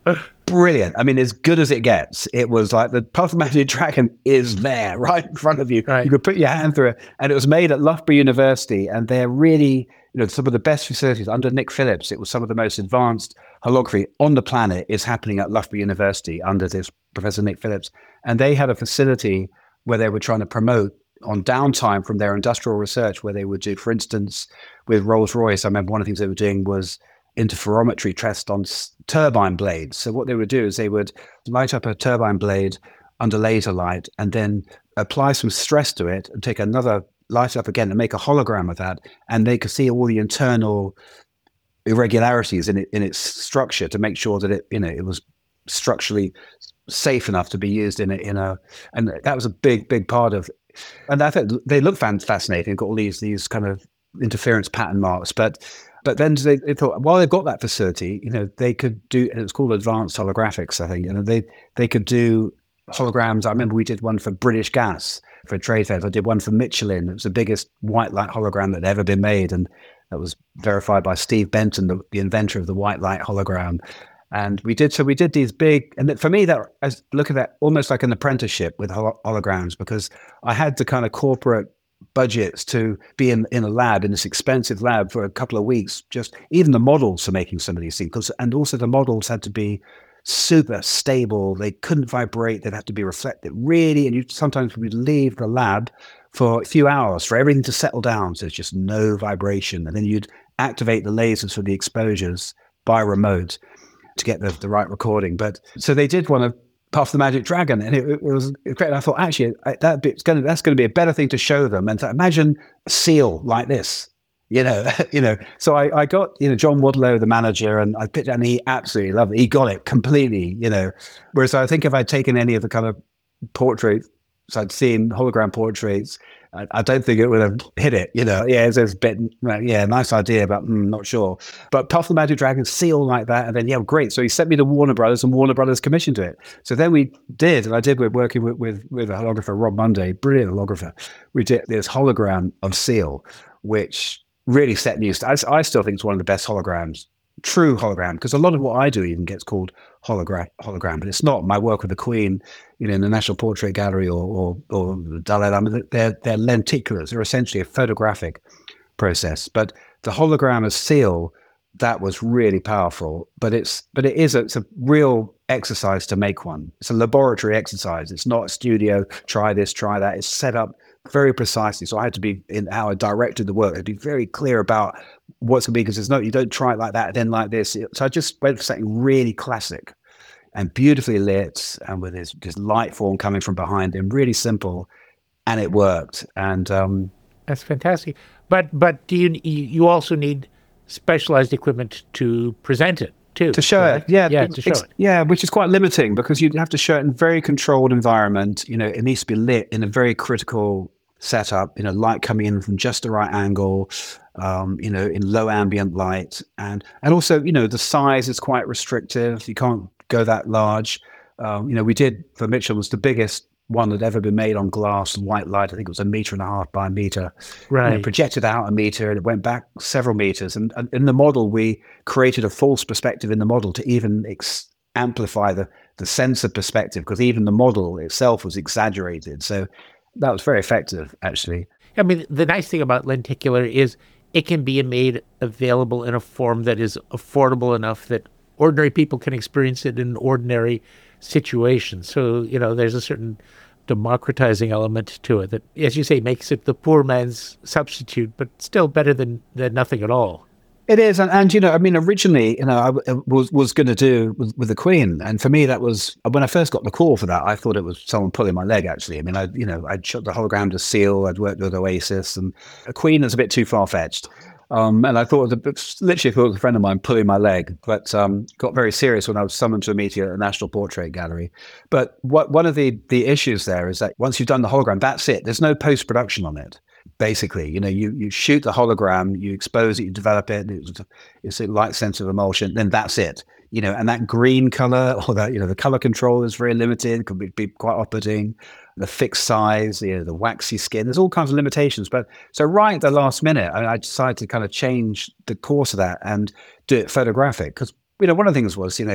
brilliant. I mean, as good as it gets. It was like the Puff the Magic Dragon is there right in front of you. Right. You could put your hand through it. And it was made at Loughborough University. And they're really, you know, some of the best facilities under Nick Phillips. It was some of the most advanced holography on the planet is happening at Loughborough University under this Professor Nick Phillips. And they had a facility where they were trying to promote on downtime from their industrial research, where they would do, for instance, with Rolls-Royce, I remember one of the things they were doing was interferometry tests on s- turbine blades. So what they would do is they would light up a turbine blade under laser light and then apply some stress to it and take another light up again and make a hologram of that. And they could see all the internal irregularities in it, in its structure to make sure that it, you know, it was structurally safe enough to be used in a, in a, and that was a big, big part of, and I thought they look fan- fascinating, got all these, these kind of interference pattern marks, but, but then they, they thought, while they've got that facility, you know, they could do, and it's called advanced holographics, I think, you know, they, they could do holograms. I remember we did one for British Gas for trade fairs. I did one for Michelin. It was the biggest white light hologram that had ever been made. And that was verified by Steve Benton, the, the inventor of the white light hologram. And we did, so we did these big, and for me, that I look at that almost like an apprenticeship with hol- holograms, because I had the kind of corporate budgets to be in, in a lab, in this expensive lab for a couple of weeks, just even the models for making some of these things. 'Cause, and also the models had to be super stable. They couldn't vibrate. They'd have to be reflected really. And you sometimes we'd leave the lab for a few hours for everything to settle down. So it's just no vibration. And then you'd activate the lasers for the exposures by remote to get the, the right recording. But so they did one of Puff the Magic Dragon, and it, it was great. And I thought, actually, that bit's gonna that's going to be a better thing to show them. And to imagine a seal like this, you know, you know. So I, I got, you know, John Wadlow, the manager, and I picked, and he absolutely loved it. He got it completely, you know. Whereas I think if I'd taken any of the kind of portraits I'd seen, hologram portraits, I, I don't think it would have hit it, you know. Yeah, it's a bit, yeah, nice idea, but mm, not sure. But Puff the Magic Dragon, seal like that, and then, yeah, great. So he sent me to Warner Brothers, and Warner Brothers commissioned it. So then we did, and I did, we're working with, with, with a holographer, Rob Monday, brilliant holographer. We did this hologram of Seal, which really set new, I, I still think it's one of the best holograms, true hologram, because a lot of what I do even gets called hologram, hologram, but it's not. My work with the Queen, you know, in the National Portrait Gallery or or, or the Dalai Lama, they're they're lenticulars. They're essentially a photographic process. But the hologram of Seal, that was really powerful. But it's but it is a, it's a real exercise to make one. It's a laboratory exercise. It's not a studio. Try this, try that. It's set up very precisely. So I had to be, in how I directed the work, I had to be very clear about what's going to be, because there's no, you don't try it like that, then like this. So I just went for something really classic and beautifully lit, and with this, this light form coming from behind him, really simple, and it worked. And um, that's fantastic. But but do you you also need specialized equipment to present it too? To show correct? it, yeah, yeah, to show it, yeah, which is quite limiting, because you'd have to show it in a very controlled environment. You know, it needs to be lit in a very critical setup. You know, light coming in from just the right angle. Um, you know, in low ambient light, and and also, you know, the size is quite restrictive. You can't go that large. Um, you know, we did for Mitchell was the biggest one that ever been made on glass, white light. I think it was a meter and a half by a meter. right? You know, projected out a meter, and it went back several meters. And, and in the model, we created a false perspective in the model to even ex- amplify the the sense of perspective, because even the model itself was exaggerated. So that was very effective, actually. I mean, the nice thing about lenticular is it can be made available in a form that is affordable enough that ordinary people can experience it in ordinary situations. So, you know, there's a certain democratizing element to it that, as you say, makes it the poor man's substitute, but still better than, than nothing at all. It is, and, and you know, I mean, originally, you know, I, I was was going to do with, with the Queen, and for me, that was when I first got the call for that. I thought it was someone pulling my leg. Actually, I mean, I, you know, I'd shot the hologram to Seal. I'd worked with Oasis, and a Queen is a bit too far fetched. Um, and I thought, it was, literally, thought it was a friend of mine pulling my leg, but um, got very serious when I was summoned to a meeting at the National Portrait Gallery. But what one of the the issues there is that once you've done the hologram, that's it. There's no post production on it. Basically, you know, you, you shoot the hologram, you expose it, you develop it, it's, it's a light sensitive emulsion, then that's it. You know, and that green color, or that, you know, the color control is very limited, could be, be quite off-putting. The fixed size, you know, the waxy skin, there's all kinds of limitations. But so right at the last minute, I, I decided to kind of change the course of that and do it photographic. Because, you know, one of the things was, you know,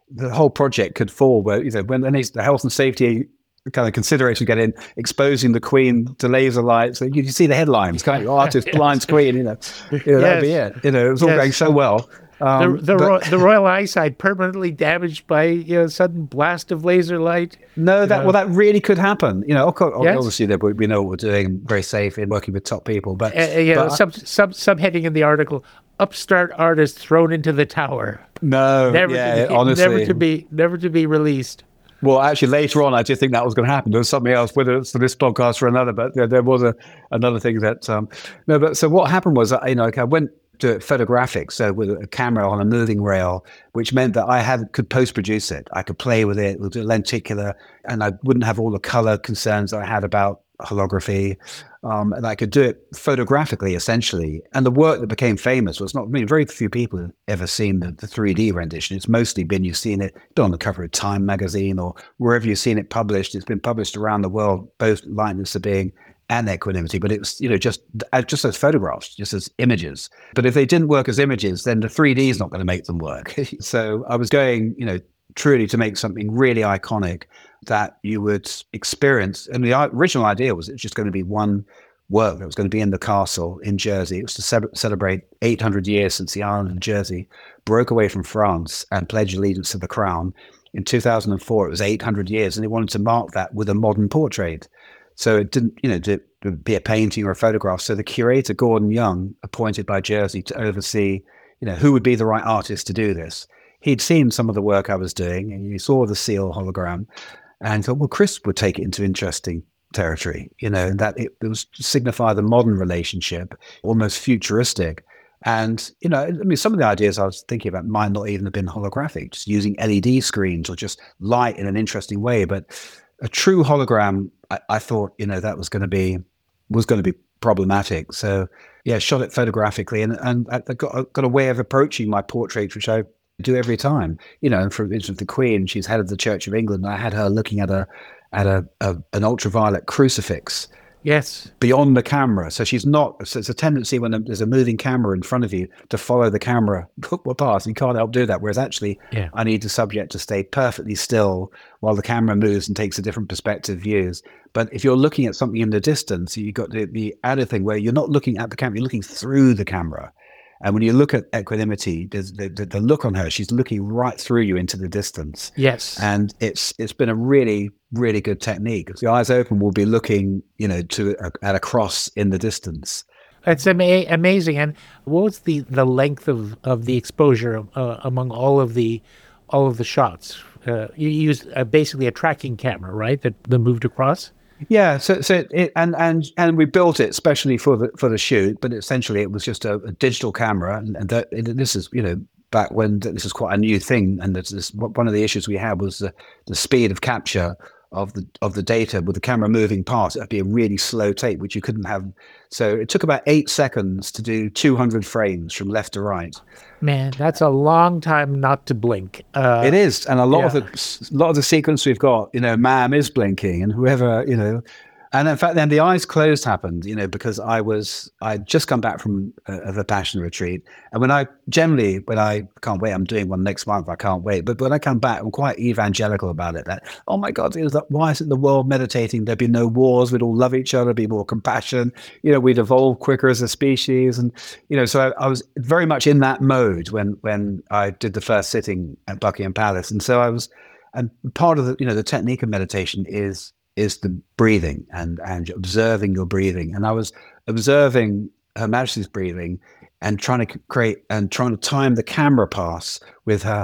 the whole project could fall where, you know, when the health and safety kind of consideration get in, exposing the Queen to laser lights. So you, you see the headlines, kind of artist yes. blinds Queen, you know, you know yes. that'd be it. You know, it was all yes. going so well. Um, the the, but, ro- the royal eyesight permanently damaged by, you know, sudden blast of laser light. No, that uh, well, that really could happen. You know, yes. obviously we know what we're doing, very safe in working with top people. But uh, you know, sub, sub subheading in the article: upstart artist thrown into the tower. No, never yeah, to be, honestly, never to be, never to be released. Well, actually, later on, I did think that was going to happen. There was something else, whether it's for this podcast or another, but there, there was a another thing that um, no. But so what happened was, you know, I went to photographic, so with a camera on a moving rail, which meant that I had could post produce it. I could play with it with lenticular, and I wouldn't have all the color concerns that I had about holography. Um, and I could do it photographically, essentially. And the work that became famous was not, I mean, very few people have ever seen the, the three D rendition. It's mostly been, you've seen it been on the cover of Time magazine or wherever you've seen it published. It's been published around the world, both likeness to being and equanimity, but it's, you know, just just as photographs, just as images. But if they didn't work as images, then the three D is not going to make them work. So I was going, you know, truly to make something really iconic that you would experience. And the original idea was it's just going to be one work that was going to be in the castle in Jersey. It was to ce- celebrate eight hundred years since the island of Jersey broke away from France and pledged allegiance to the crown. In two thousand four, it was eight hundred years, and they wanted to mark that with a modern portrait. So it didn't, you know, to, to be a painting or a photograph. So the curator, Gordon Young, appointed by Jersey to oversee, you know, who would be the right artist to do this. He'd seen some of the work I was doing, and he saw the seal hologram and thought, well, Chris would take it into interesting territory, you know, and that it, it was to signify the modern relationship, almost futuristic. And, you know, I mean, some of the ideas I was thinking about might not even have been holographic, just using L E D screens or just light in an interesting way. But a true hologram, I, I thought, you know, that was going to be, was going to be problematic. So, yeah, shot it photographically. And, and I got, I got a way of approaching my portraits, which I do every time, you know. And for instance, the Queen, she's head of the Church of England. I had her looking at a at a, a an ultraviolet crucifix, yes, beyond the camera. So she's not. So it's a tendency when there's a moving camera in front of you to follow the camera past. You can't help do that. Whereas actually, yeah. I need the subject to stay perfectly still while the camera moves and takes a different perspective views. But if you're looking at something in the distance, you've got the, the added thing where you're not looking at the camera, you're looking through the camera. And when you look at equanimity, there's the, the, the look on her, she's looking right through you into the distance. Yes. And it's it's been a really, really good technique. The eyes open will be looking, you know, to a, at a cross in the distance. It's ama- amazing. And what was the, the length of, of the exposure uh, among all of the all of the shots? Uh, you used uh, basically a tracking camera, right, that, that moved across? Yeah, so so it, and and and we built it especially for the for the shoot, but essentially it was just a, a digital camera, and, and that, this is, you know, back when this is quite a new thing, and this, this one of the issues we had was the, the speed of capture of the of the data with the camera moving past. It'd be a really slow tape, which you couldn't have. So it took about eight seconds to do two hundred frames from left to right. Man, that's a long time not to blink. Uh, it is, and a lot yeah. of the a lot of the sequence we've got, you know, Ma'am is blinking, and whoever, you know. And in fact, then the eyes closed happened, you know, because I was, I'd just come back from a, a Vipassana retreat. And when I, generally, when I can't wait, I'm doing one next month, I can't wait. But when I come back, I'm quite evangelical about it. That, oh my God, is that, why isn't the world meditating? There'd be no wars. We'd all love each other, be more compassion. You know, we'd evolve quicker as a species. And, you know, so I, I was very much in that mode when, when I did the first sitting at Buckingham Palace. And so I was, and part of the, you know, the technique of meditation is, is the breathing and, and observing your breathing. And I was observing Her Majesty's breathing and trying to create and trying to time the camera pass with her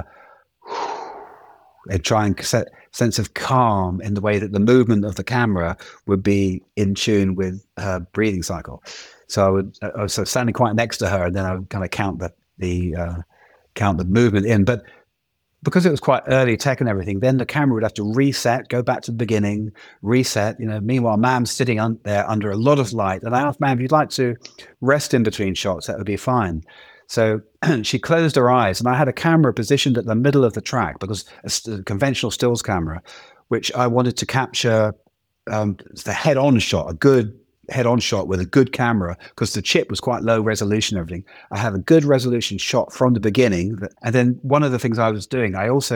and trying to set sense of calm in the way that the movement of the camera would be in tune with her breathing cycle. So I would, I was standing quite next to her, and then I would kind of count the, the uh, count the movement in. But because it was quite early tech and everything, then the camera would have to reset, go back to the beginning, reset. You know, meanwhile, Ma'am's sitting un- there under a lot of light. And I asked Ma'am, if you'd like to rest in between shots, that would be fine. So she closed her eyes, and I had a camera positioned at the middle of the track, because it's a conventional stills camera, which I wanted to capture um, the head-on shot, a good head-on shot with a good camera, because the chip was quite low resolution and everything. I have a good resolution shot from the beginning. And then one of the things I was doing, I also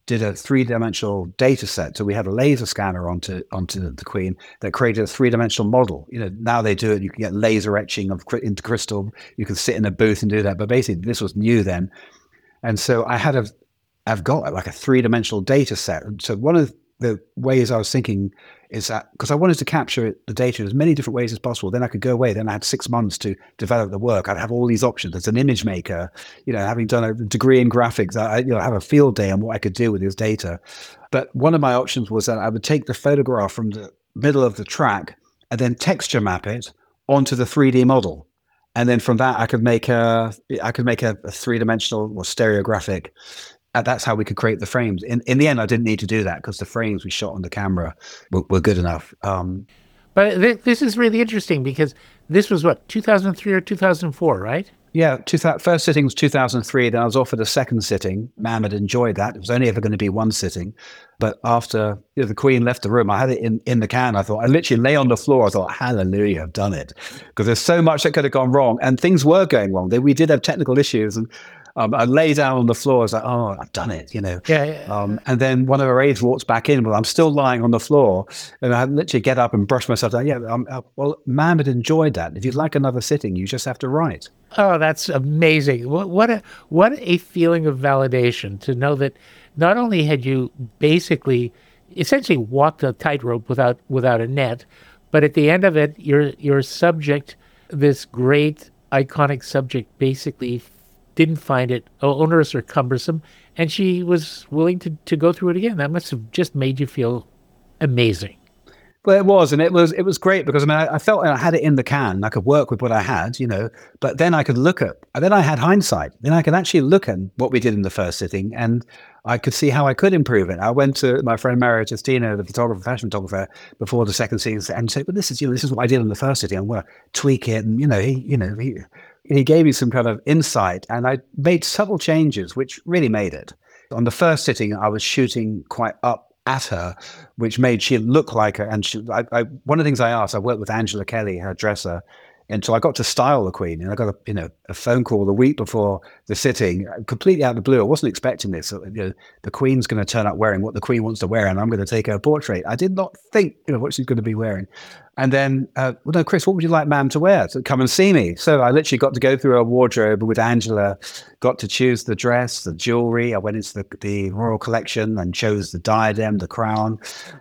did a three-dimensional data set. So we had a laser scanner onto onto the Queen that created a three-dimensional model. You know, now they do it. You can get laser etching of into crystal. You can sit in a booth and do that. But basically, this was new then, and so I had a, I've got like a three-dimensional data set. And so one of the ways I was thinking is that because I wanted to capture the data in as many different ways as possible, then I could go away. Then I had six months to develop the work. I'd have all these options. As an image maker, you know, having done a degree in graphics, I you know have a field day on what I could do with this data. But one of my options was that I would take the photograph from the middle of the track and then texture map it onto the three D model. And then from that, I could make a I could make a, a three-dimensional or stereographic. And that's how we could create the frames. In in the end, I didn't need to do that because the frames we shot on the camera were, were good enough. Um, but th- this is really interesting because this was what, two thousand three or two thousand four, right? Yeah, two, first sitting was two thousand three. Then I was offered a second sitting. Ma'am had enjoyed that. It was only ever going to be one sitting. But after you know, the Queen left the room, I had it in, in the can. I thought, I literally lay on the floor. I thought, hallelujah, I've done it. Because there's so much that could have gone wrong. And things were going wrong. They, we did have technical issues. And Um, I lay down on the floor. I was like, oh, I've done it, you know. Yeah, yeah. Um, and then one of her aides walks back in, but I'm still lying on the floor. And I literally get up and brush myself down. Yeah, um, uh, well, ma'am had enjoyed that. If you'd like another sitting, you just have to write. Oh, that's amazing. What, what, a, what a feeling of validation to know that not only had you basically essentially walked a tightrope without without a net, but at the end of it, your your subject, this great iconic subject, basically didn't find it onerous or cumbersome, and she was willing to, to go through it again. That must have just made you feel amazing. Well, it was, and it was it was great because I mean I, I felt I had it in the can. I could work with what I had, you know, but then I could look at, and then I had hindsight. Then I could actually look at what we did in the first sitting, and I could see how I could improve it. I went to my friend Mario Testino, the photographer, fashion photographer, before the second sitting, and said, "But this is, you know, this is what I did in the first sitting. I'm going to tweak it." And you know, he, you know, he. He gave me some kind of insight, and I made subtle changes, which really made it. On the first sitting, I was shooting quite up at her, which made she look like her. And she, I, I, one of the things I asked, I worked with Angela Kelly, her dresser, until I got to style the Queen. And I got a, you know, a phone call the week before the sitting, completely out of the blue. I wasn't expecting this. So, you know, the Queen's going to turn up wearing what the Queen wants to wear, and I'm going to take her portrait. I did not think, you know, what she's going to be wearing. And then, uh, well, no, Chris, what would you like ma'am to wear? So come and see me. So I literally got to go through a wardrobe with Angela, got to choose the dress, the jewelry. I went into the, the royal collection and chose the diadem, the crown.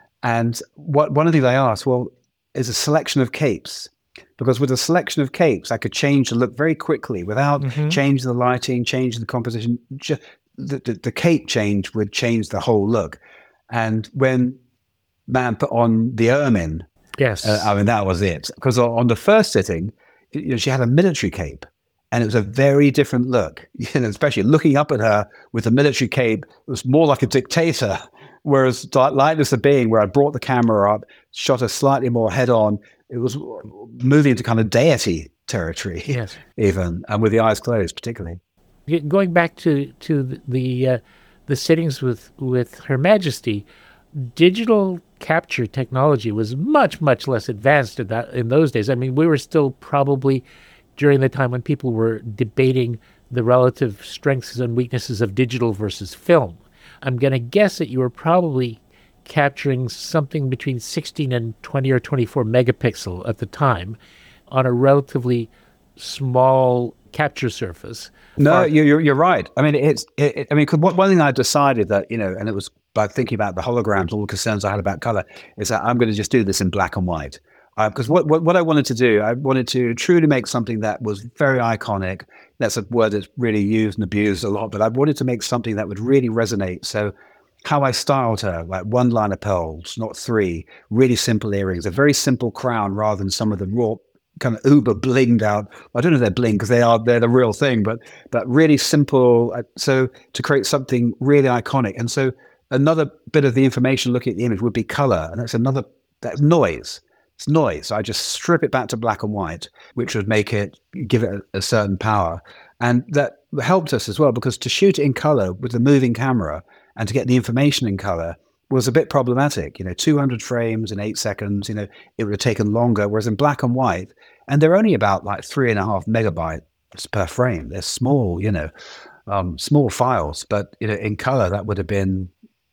And what one of the things I asked, well, is a selection of capes. Because with a selection of capes, I could change the look very quickly without mm-hmm. changing the lighting, changing the composition. Just the, the, the cape change would change the whole look. And when ma'am put on the ermine, yes, uh, I mean, that was it. Because on the first sitting, you know, she had a military cape, and it was a very different look. You know, especially looking up at her with a military cape, it was more like a dictator. Whereas Lightness of Being, where I brought the camera up, shot her slightly more head on, it was moving into kind of deity territory, yes, even, and with the eyes closed, particularly. Going back to to the uh, the sittings with with Her Majesty, digital capture technology was much much less advanced in that in those days. I mean, we were still probably during the time when people were debating the relative strengths and weaknesses of digital versus film. I'm going to guess that you were probably capturing something between sixteen and twenty or twenty-four megapixel at the time on a relatively small capture surface. No, Far- you're you're right. I mean, it's. It, I mean, cause one thing I decided that, you know, and it was by thinking about the holograms, all the concerns I had about color, is that I'm going to just do this in black and white. Because uh, what, what what I wanted to do, I wanted to truly make something that was very iconic. That's a word that's really used and abused a lot, but I wanted to make something that would really resonate. So how I styled her, like one line of pearls, not three, really simple earrings, a very simple crown rather than some of the raw kind of uber blinged out. I don't know if they're bling because they are, they're the real thing, but but really simple. So to create something really iconic. And so another bit of the information looking at the image would be color. And that's another, that noise. It's noise. So I just strip it back to black and white, which would make it, give it a, a certain power. And that helped us as well, because to shoot it in color with the moving camera and to get the information in color was a bit problematic. You know, two hundred frames in eight seconds, you know, it would have taken longer. Whereas in black and white, and they're only about like three and a half megabytes per frame. They're small, you know, um, small files, but, you know, in color, that would have been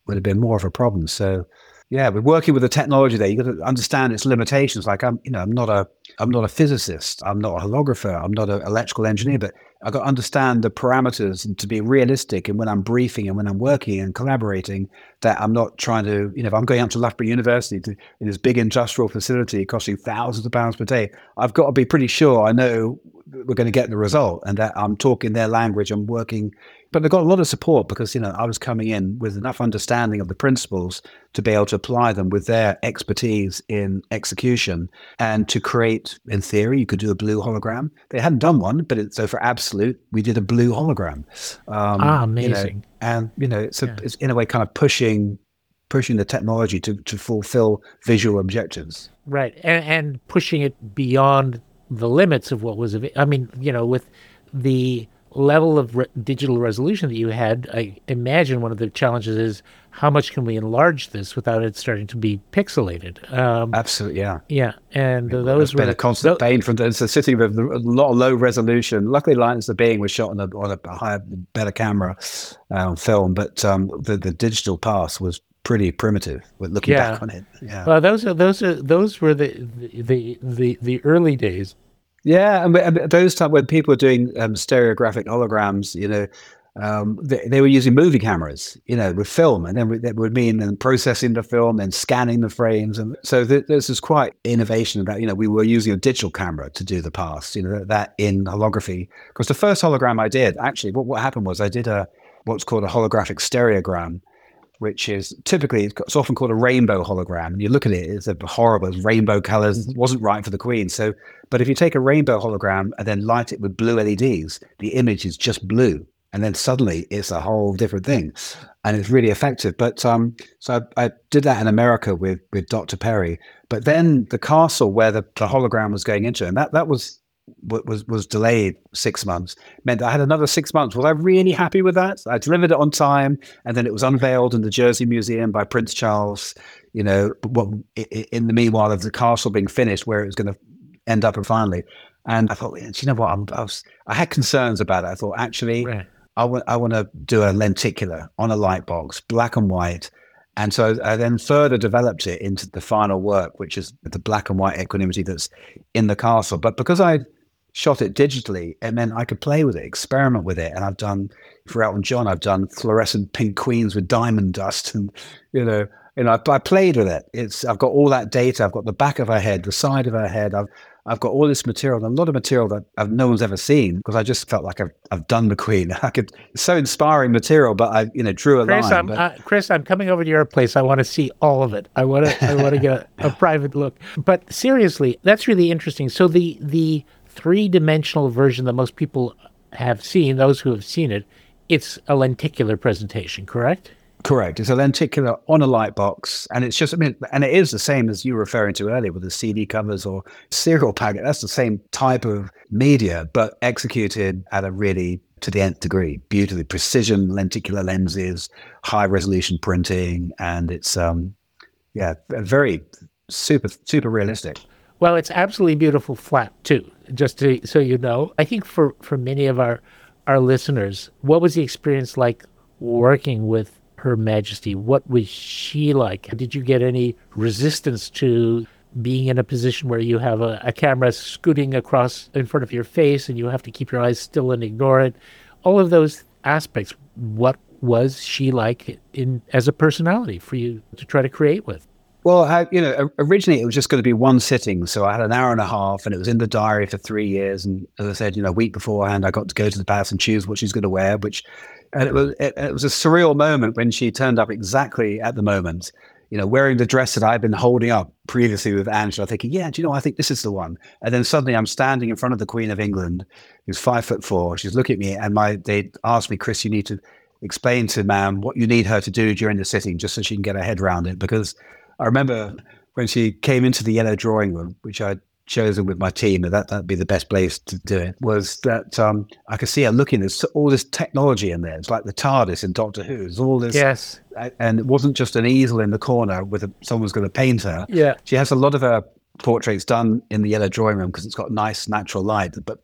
would have been more of a problem. So, yeah, we're working with the technology there. You got to understand its limitations. Like I'm, you know, I'm not a, I'm not a physicist. I'm not a holographer. I'm not an electrical engineer. But I've got to understand the parameters and to be realistic. And when I'm briefing and when I'm working and collaborating, that I'm not trying to, you know, if I'm going up to Loughborough University to, in this big industrial facility costing thousands of pounds per day, I've got to be pretty sure I know we're going to get the result and that I'm talking their language. I'm working. But they've got a lot of support because, you know, I was coming in with enough understanding of the principles to be able to apply them with their expertise in execution and to create, in theory, you could do a blue hologram. They hadn't done one, but it, so for Absolute, we did a blue hologram. Um, ah, amazing. You know, and, you know, it's, a, yeah. it's in a way kind of pushing pushing the technology to, to fulfill visual objectives. Right. And, and pushing it beyond the limits of what was, I mean, you know, with the level of re- digital resolution that you had, I imagine one of the challenges is how much can we enlarge this without it starting to be pixelated? Um, Absolutely, yeah. Yeah, and I mean, those were been a constant th- pain from the, so sitting with a lot of low resolution. Luckily, Lions of Being was shot on a, on a higher, better camera um, film, but um, the, the digital pass was pretty primitive. With looking yeah. back on it, yeah. Well, those are those are those were the the the, the early days. Yeah, and, and those time when people were doing um, stereographic holograms, you know, um, they, they were using movie cameras, you know, with film, and then that would mean then processing the film and scanning the frames, and so th- this is quite innovation about, you know, we were using a digital camera to do the pass, you know, that in holography. Because the first hologram I did, actually, what what happened was I did a what's called a holographic stereogram, which is typically, it's often called a rainbow hologram. And you look at it, it's a horrible, it's rainbow colors. It wasn't right for the Queen. So, but if you take a rainbow hologram and then light it with blue L E Ds, the image is just blue. And then suddenly it's a whole different thing. And it's really effective. But um, so I, I did that in America with, with Doctor Perry. But then the castle where the, the hologram was going into, and that, that was, was was delayed six months, meant that I had another six months. Was I really happy with that? I delivered it on time, and then it was unveiled in the Jersey Museum by Prince Charles, you know, what, in the meanwhile of the castle being finished, where it was going to end up finally. And I thought, you know what, I'm, I, was, I had concerns about it. I thought, actually, right. I want I want to do a lenticular on a light box, black and white. And so I then further developed it into the final work, which is the black and white equanimity that's in the castle. But because I shot it digitally, it meant I could play with it, experiment with it. And I've done, for Elton John, I've done fluorescent pink queens with diamond dust. And, you know, you know, I, I played with it. It's, I've got all that data. I've got the back of her head, the side of her head. I've, I've got all this material, and a lot of material that I've, no one's ever seen, because I just felt like I've, I've done the Queen. I could, it's so inspiring material, but I, you know, drew a Chris, line. I'm, but... uh, Chris, I'm coming over to your place. I want to see all of it. I want to, I want to get a, a private look. But seriously, that's really interesting. So the, the three-dimensional version that most people have seen, those who have seen it, it's a lenticular presentation, correct? Correct. It's a lenticular on a light box, and it's just, I mean, and it is the same as you were referring to earlier with the C D covers or serial packet. That's the same type of media, but executed at a really, to the nth degree, beautifully precision lenticular lenses, high resolution printing, and it's, um, yeah, very super, super realistic. Well, it's absolutely beautiful flat too, just to, so you know. I think for, for many of our, our listeners, what was the experience like working with Her Majesty? What was she like? Did you get any resistance to being in a position where you have a, a camera scooting across in front of your face and you have to keep your eyes still and ignore it? All of those aspects, what was she like in as a personality for you to try to create with? Well, I, you know, originally it was just going to be one sitting. So I had an hour and a half, and it was in the diary for three years. And as I said, you know, a week beforehand, I got to go to the palace and choose what she's going to wear, which, and it was, it, it was a surreal moment when she turned up exactly at the moment, you know, wearing the dress that I'd been holding up previously with Angela, thinking, yeah, do you know, I think this is the one. And then suddenly I'm standing in front of the Queen of England, who's five foot four. She's looking at me, and my, they asked me, Chris, you need to explain to ma'am what you need her to do during the sitting, just so she can get her head around it. Because I remember when she came into the yellow drawing room, which I'd chosen with my team, and that that'd be the best place to do it, was that um, I could see her looking. There's all this technology in there. It's like the TARDIS in Doctor Who. There's all this. Yes. And it wasn't just an easel in the corner with a, someone's going to paint her. Yeah. She has a lot of her portraits done in the yellow drawing room because it's got nice natural light. But the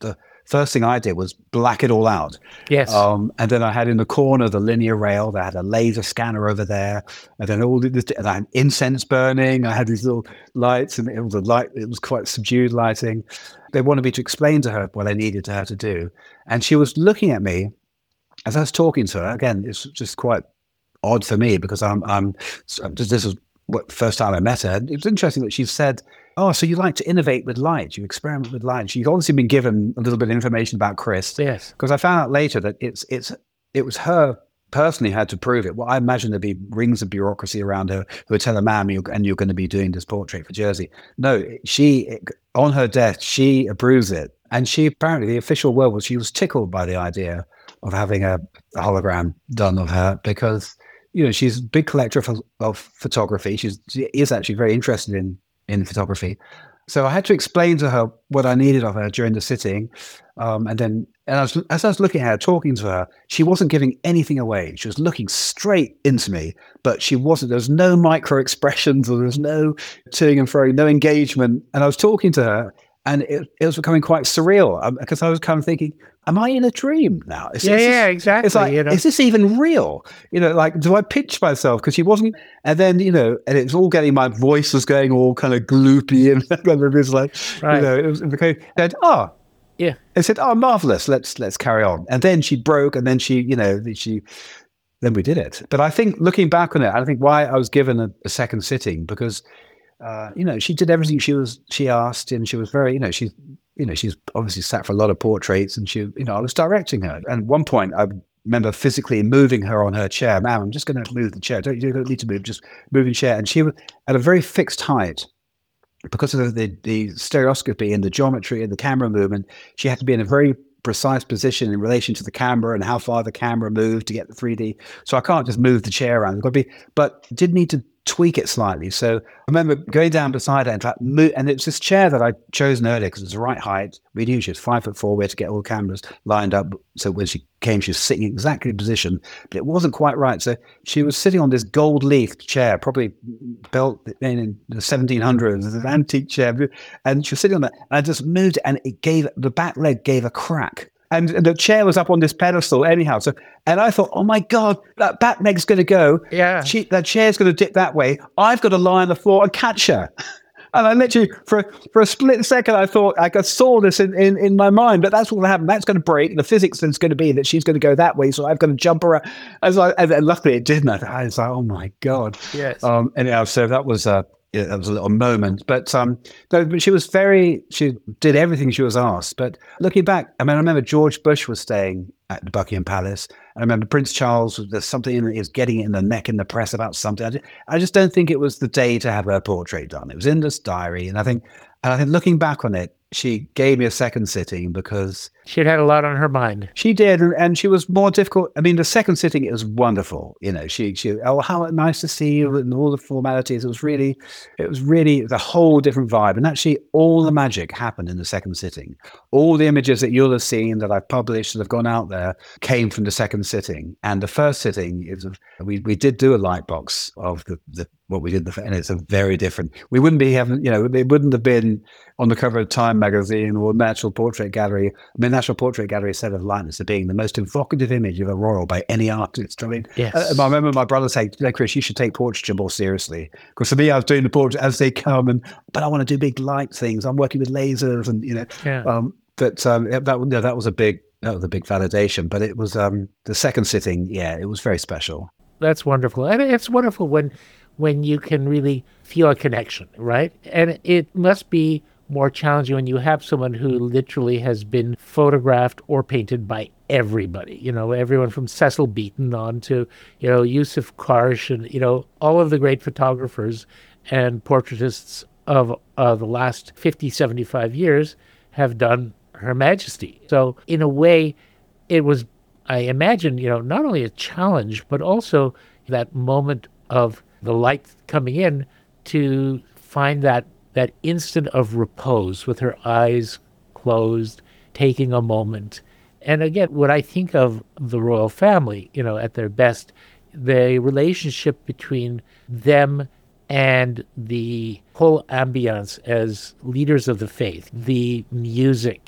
first thing I did was black it all out. Yes. Um, and then I had in the corner the linear rail. They had a laser scanner over there, and then all this. And I had incense burning. I had these little lights, and it was a light. It was quite subdued lighting. They wanted me to explain to her what I needed her to do, and she was looking at me as I was talking to her. Again, it's just quite odd for me because I'm. I'm. This was what first time I met her. It was interesting that she said, "Oh, so you like to innovate with light? You experiment with light." She's obviously been given a little bit of information about Chris. Yes. Because I found out later that it's it's it was her personally had to prove it. Well, I imagine there'd be rings of bureaucracy around her who would tell her, "Ma'am, you and you're going to be doing this portrait for Jersey." No, she on her death she approves it, and she apparently the official word was she was tickled by the idea of having a, a hologram done of her because. You know, she's a big collector of, of photography. She's, she is actually very interested in, in photography. So I had to explain to her what I needed of her during the sitting. Um, and then and I was, as I was looking at her, talking to her, she wasn't giving anything away. She was looking straight into me, but she wasn't. There was no micro expressions or there was no toing and froing, no engagement. And I was talking to her and it, it was becoming quite surreal because um, I was kind of thinking, am I in a dream now? Is, yeah, is this, yeah, exactly. It's like, you know? Is this even real? You know, like, do I pitch myself? Because she wasn't, and then, you know, and it's all getting, my voice was going all kind of gloopy and it was like, right. you know, it was, it became, said, oh, yeah. I said, oh, marvelous. Let's, let's carry on. And then she broke and then she, you know, she, then we did it. But I think looking back on it, I think why I was given a, a second sitting because, uh, you know, she did everything she was, she asked and she was very, you know, she, you know, she's obviously sat for a lot of portraits and she, you know, I was directing her. And at one point I remember physically moving her on her chair. Ma'am, I'm just going to move the chair. Don't, you don't need to move, just move the chair. And she was at a very fixed height because of the, the stereoscopy and the geometry and the camera movement. She had to be in a very precise position in relation to the camera and how far the camera moved to get the three D. So I can't just move the chair around. It's got to be, but did need to tweak it slightly. So I remember going down beside her and, fact, move, and it's this chair that I'd chosen earlier because it's the right height. We knew she was five foot four. We had to get all the cameras lined up. So when she came, she was sitting exactly in position, but it wasn't quite right. So she was sitting on this gold leafed chair, probably built in the seventeen hundreds, an antique chair. And she was sitting on that. And I just moved it and it gave, the back leg gave a crack. And, and the chair was up on this pedestal anyhow. So, and I thought, oh my God, that back leg's going to go. Yeah. She, that chair's going to dip that way. I've got to lie on the floor and catch her. And I literally, for for a split second, I thought, I saw this in, in, in my mind, but that's what will happen. That's going to break. The physics is going to be that she's going to go that way. So I've got to jump her. As I, and luckily it didn't. I was like, oh my God. Yes. Um, anyhow, so that was uh, yeah, that was a little moment. But um, no, but she was very, she did everything she was asked. But looking back, I mean, I remember George Bush was staying at the Buckingham Palace. I remember Prince Charles, there's something in he was getting it in the neck in the press about something. I just, I just don't think it was the day to have her portrait done. It was in this diary. And I think, and I think looking back on it, she gave me a second sitting because she'd had a lot on her mind. She did, and she was more difficult. I mean, the second sitting, it was wonderful. You know, she, she, oh, how nice to see you, and all the formalities. It was really, it was really the whole different vibe. And actually, all the magic happened in the second sitting. All the images that you'll have seen that I've published that have gone out there came from the second sitting. And the first sitting, it was, we we did do a light box of the, the what we did, and it's a very different. We wouldn't be having, you know, it wouldn't have been on the cover of Time magazine or National Portrait Gallery. I mean, National Portrait Gallery said of likeness as being the most evocative image of a royal by any artist. I mean, yes. uh, I remember my brother saying, "No, Chris, you should take portraiture more seriously." Because for me, I was doing the portrait as they come, and but I want to do big light things. I'm working with lasers, and you know, yeah. um, but um, that you know, that was a big that was a big validation. But it was um, the second sitting, yeah, it was very special. That's wonderful, and it's wonderful when when you can really feel a connection, right? And it must be more challenging when you have someone who literally has been photographed or painted by everybody, you know, everyone from Cecil Beaton on to, you know, Yusuf Karsh and, you know, all of the great photographers and portraitists of uh, the last fifty, seventy-five years have done Her Majesty. So in a way, it was, I imagine, you know, not only a challenge, but also that moment of the light coming in to find that that instant of repose with her eyes closed, taking a moment. And again, when I think of the royal family, you know, at their best, the relationship between them and the whole ambience as leaders of the faith, the music,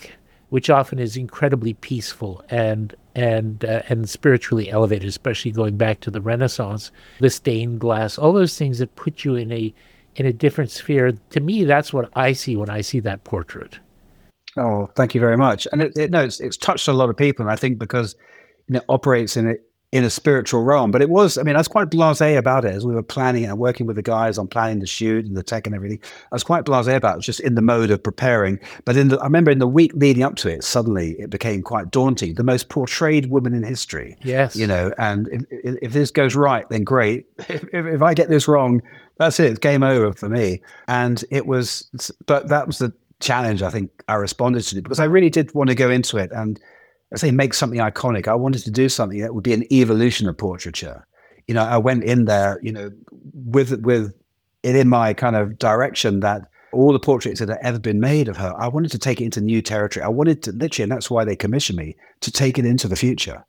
which often is incredibly peaceful and and uh, and spiritually elevated, especially going back to the Renaissance, the stained glass, all those things that put you in a in a different sphere. To me, that's what I see when I see that portrait. Oh, thank you very much. And it, it no, it's, it's touched a lot of people, and I think because you know, it operates in it in a spiritual realm. But it was, I mean, I was quite blasé about it as we were planning and working with the guys on planning the shoot and the tech and everything. I was quite blasé about it, just in the mode of preparing. But in the, I remember in the week leading up to it, suddenly it became quite daunting. The most portrayed woman in history. Yes. You know, and if, if, if this goes right, then great. If, if, if I get this wrong, that's it. It's game over for me. And it was, but that was the challenge I think I responded to, because I really did want to go into it and I say make something iconic. I wanted to do something that would be an evolution of portraiture. You know, I went in there, you know, with with it in my kind of direction that all the portraits that had ever been made of her, I wanted to take it into new territory. I wanted to literally, and that's why they commissioned me, to take it into the future.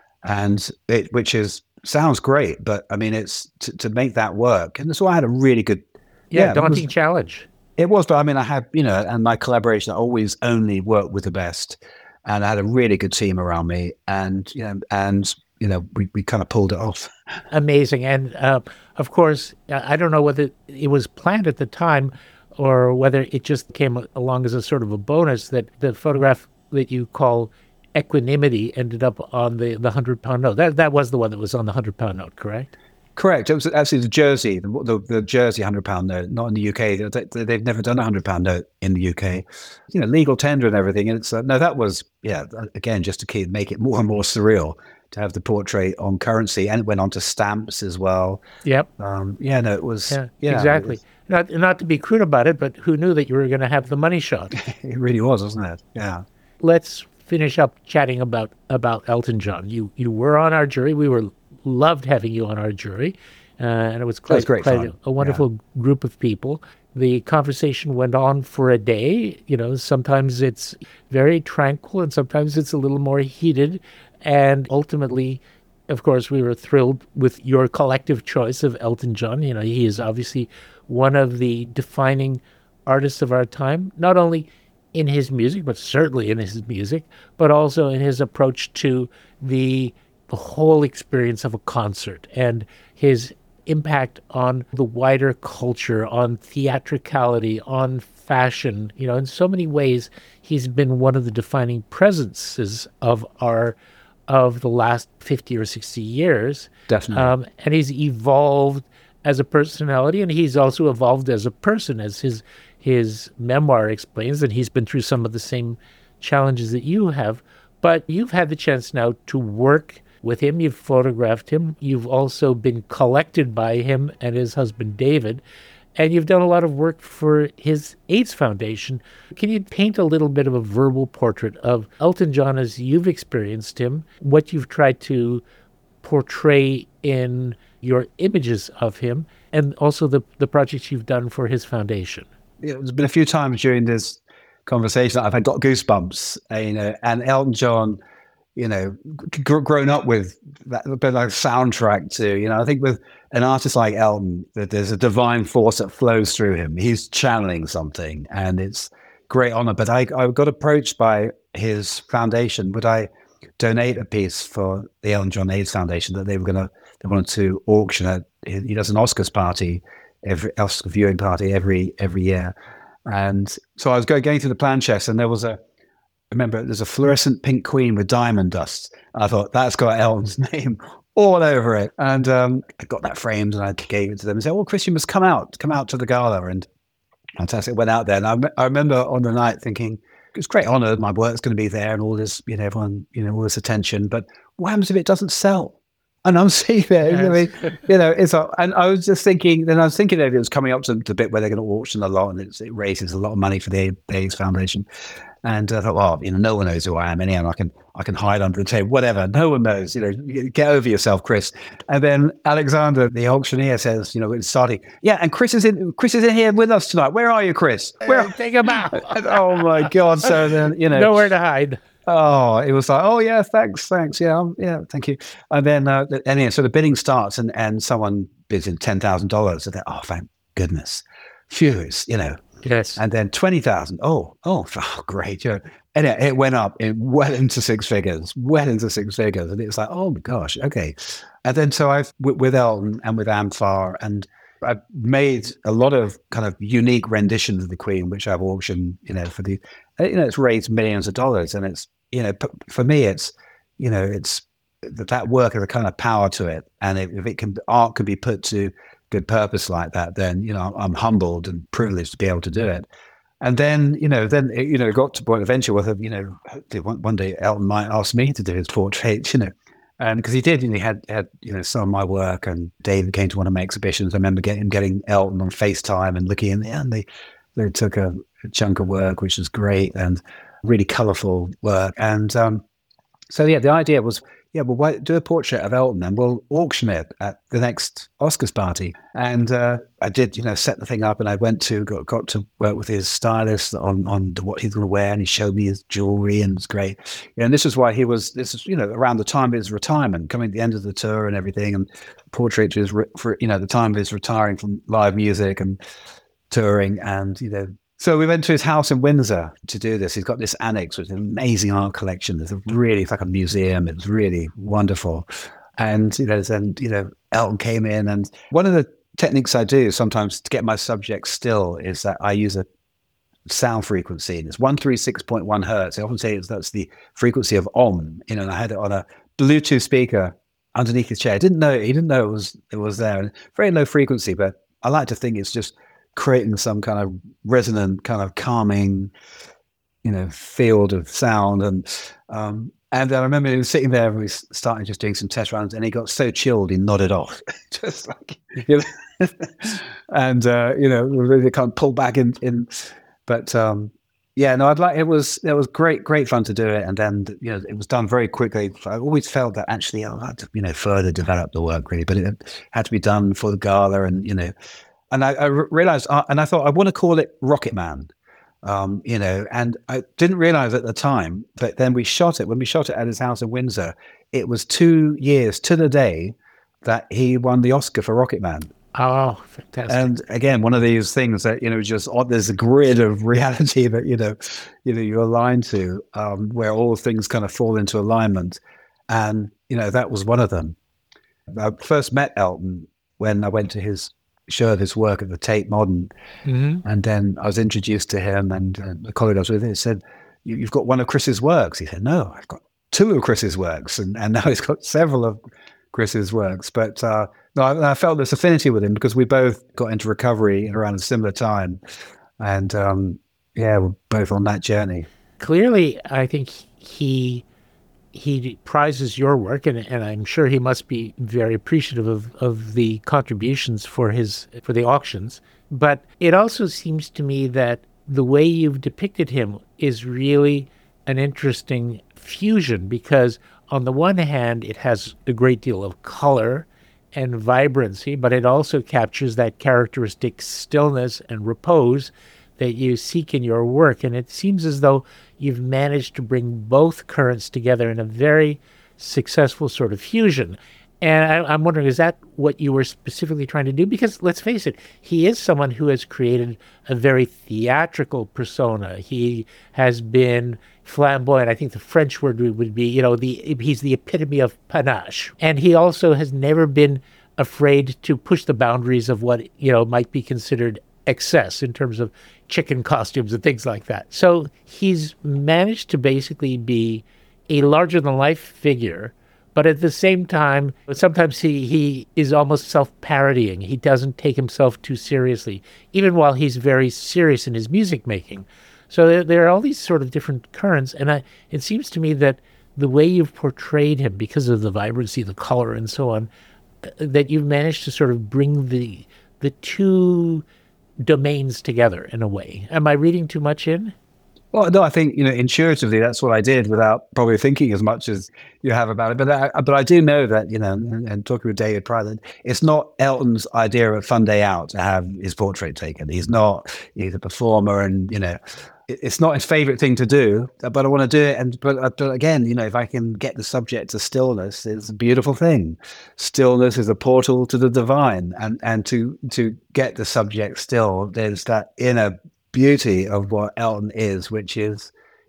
And it, which is sounds great, but I mean, it's to, to make that work. And so I had a really good, yeah, yeah daunting it was, challenge. It was, but I mean, I had, you know, and my collaboration, I always only work with the best. And I had a really good team around me, and you know, and you know, we, we kind of pulled it off. Amazing, and uh, of course, I don't know whether it was planned at the time, or whether it just came along as a sort of a bonus that the photograph that you call Equanimity ended up on the the hundred pound note. That that was the one that was on the hundred pound note, correct? Correct. It was actually the Jersey, the, the, the Jersey hundred pound note, not in the U K. They, they've never done a hundred pound note in the U K. You know, legal tender and everything. And it's uh, no, that was yeah. Again, just to keep make it more and more surreal to have the portrait on currency, and it went on to stamps as well. Yep. Um, yeah. No, it was. Yeah. yeah exactly. It was, not not to be crude about it, but who knew that you were going to have the money shot? It really was, wasn't it? Yeah. Let's finish up chatting about about Elton John. You you were on our jury. We were loved having you on our jury. Uh, and it was quite, was great quite fun. a, a wonderful yeah. group of people. The conversation went on for a day. You know, sometimes it's very tranquil and sometimes it's a little more heated. And ultimately, of course, we were thrilled with your collective choice of Elton John. You know, he is obviously one of the defining artists of our time, not only in his music, but certainly in his music, but also in his approach to the the whole experience of a concert and his impact on the wider culture, on theatricality, on fashion. You know, in so many ways, he's been one of the defining presences of our of the last fifty or sixty years. Definitely. Um, and he's evolved as a personality, and he's also evolved as a person, as his his memoir explains, and he's been through some of the same challenges that you have. But you've had the chance now to work with him. You've photographed him. You've also been collected by him and his husband, David. And you've done a lot of work for his AIDS Foundation. Can you paint a little bit of a verbal portrait of Elton John as you've experienced him, what you've tried to portray in your images of him, and also the, the projects you've done for his foundation? Yeah, there's been a few times during this conversation I've had got goosebumps, uh, you know, and Elton John, you know, gr- grown up with that bit like soundtrack too. You know, I think with an artist like Elton, that there's a divine force that flows through him. He's channeling something, and it's great honor. But I, I got approached by his foundation. Would I donate a piece for the Elton John AIDS Foundation that they were gonna they wanted to auction at? He does an Oscars party, every Oscar viewing party every every year, and so I was going going through the plan chest, and there was a. Remember, there's a fluorescent pink queen with diamond dust. I thought, that's got Elton's name all over it. And um, I got that framed and I gave it to them and said, well, Chris, you must come out, come out to the gala. And fantastic, went out there. And I, I remember on the night thinking, it's great honor, my work's going to be there and all this, you know, everyone, you know, all this attention. But what happens if it doesn't sell? And I'm seeing there, yes. I mean, you know, it's a, and I was just thinking, then I was thinking that it was coming up to the bit where they're going to auction a lot and it's, it raises a lot of money for the AIDS Foundation. And I thought, well, you know, no one knows who I am anyhow. I can, I can hide under the table, whatever. No one knows, you know, get over yourself, Chris. And then Alexander, the auctioneer, says, you know, it's starting. Yeah, and Chris is in, Chris is in here with us tonight. Where are you, Chris? Where? Take him out. Oh my God. So then, you know, nowhere to hide. Oh, it was like, oh yeah, thanks, thanks, yeah, um, yeah, thank you. And then, uh, and yeah, so the bidding starts, and and someone bids in ten thousand dollars. And then, oh, thank goodness, phew, it's, you know. Yes. And then twenty thousand. Oh, oh, oh, great. Yeah. And it, it went up in well into six figures, well into six figures. And it's like, oh my gosh, okay. And then so I've, with, with Elton and with Amfar, and I've made a lot of kind of unique renditions of the Queen, which I've auctioned, you know, for the, you know, it's raised millions of dollars. And it's, you know, for me, it's, you know, it's that, that work has a kind of power to it. And if, if it can, art can be put to good purpose like that, then, you know, I'm humbled and privileged to be able to do it. And then, you know, then, it, you know, got to a point eventually where, you know, one, one day Elton might ask me to do his portrait, you know, and because he did, you know, he had, had, you know, some of my work, and David came to one of my exhibitions. I remember getting him getting Elton on FaceTime and looking in there, and they, they took a, a chunk of work, which was great and really colorful work. And um, so, yeah, the idea was, yeah, well, why do a portrait of Elton and we'll auction it at the next Oscars party. And uh, I did, you know, set the thing up, and I went to, got, got to work with his stylist on, on what he's going to wear, and he showed me his jewelry, and it's great. Yeah, and this is why he was, this is, you know, around the time of his retirement, coming at the end of the tour and everything, and portrait is for, you know, the time of his retiring from live music and touring, and, you know, so we went to his house in Windsor to do this. He's got this annex with an amazing art collection. There's a really, it's like a museum. It's really wonderful. And, you know, then, you know, Elton came in, and one of the techniques I do sometimes to get my subject still is that I use a sound frequency, and it's one thirty-six point one hertz. I often say it's, that's the frequency of Om, you know, and I had it on a Bluetooth speaker underneath his chair. I didn't know, he didn't know it was, it was there. And very low frequency, but I like to think it's just creating some kind of resonant, kind of calming, you know, field of sound. And um, and I remember he was sitting there, and we started just doing some test runs, and he got so chilled he nodded off, just like, you know, and uh, you know, really kind of pull back in. in but um, yeah, no, I'd like it was it was great, great fun to do it, and then, you know, it was done very quickly. I always felt that actually I had to, you know, further develop the work really, but it had to be done for the gala, and you know. And I, I realized, uh, and I thought, I want to call it Rocket Man, um, you know, and I didn't realize at the time, but then we shot it, when we shot it at his house in Windsor, it was two years to the day that he won the Oscar for Rocket Man. Oh, fantastic. And again, one of these things that, you know, just oh, there's a grid of reality that, you know, you know, you align to, um, where all things kind of fall into alignment. And, you know, that was one of them. I first met Elton when I went to his show of his work at the Tate Modern. Mm-hmm. And then I was introduced to him, and uh, a colleague I was with him said, you, you've got one of Chris's works. He said, no, I've got two of Chris's works. And, and now he's got several of Chris's works. But uh, no, I, I felt this affinity with him because we both got into recovery around a similar time. And um, yeah, we're both on that journey. Clearly, I think he he prizes your work, and, and I'm sure he must be very appreciative of, of the contributions for his for the auctions. But it also seems to me that the way you've depicted him is really an interesting fusion, because on the one hand, it has a great deal of color and vibrancy, but it also captures that characteristic stillness and repose that you seek in your work. And it seems as though you've managed to bring both currents together in a very successful sort of fusion. And I, I'm wondering, is that what you were specifically trying to do? Because let's face it, he is someone who has created a very theatrical persona. He has been flamboyant. I think the French word would be, you know, the he's the epitome of panache. And he also has never been afraid to push the boundaries of what, you know, might be considered excess in terms of chicken costumes and things like that. So he's managed to basically be a larger-than-life figure, but at the same time, sometimes he, he is almost self-parodying. He doesn't take himself too seriously, even while he's very serious in his music making. So there, there are all these sort of different currents, and I, it seems to me that the way you've portrayed him, because of the vibrancy, the color, and so on, that you've managed to sort of bring the the two domains together in a way. Am I reading too much in? Well, no, I think, you know, intuitively, that's what I did without probably thinking as much as you have about it. But I, but I do know that, you know, and, and talking with David Pryor, it's not Elton's idea of a fun day out to have his portrait taken. He's not, he's a performer, and, you know, it's not his favorite thing to do, but I want to do it. And but, but again, you know, if I can get the subject to stillness, it's a beautiful thing. Stillness is a portal to the divine, and and to to get the subject still, there's that inner beauty of what Elton is, which is,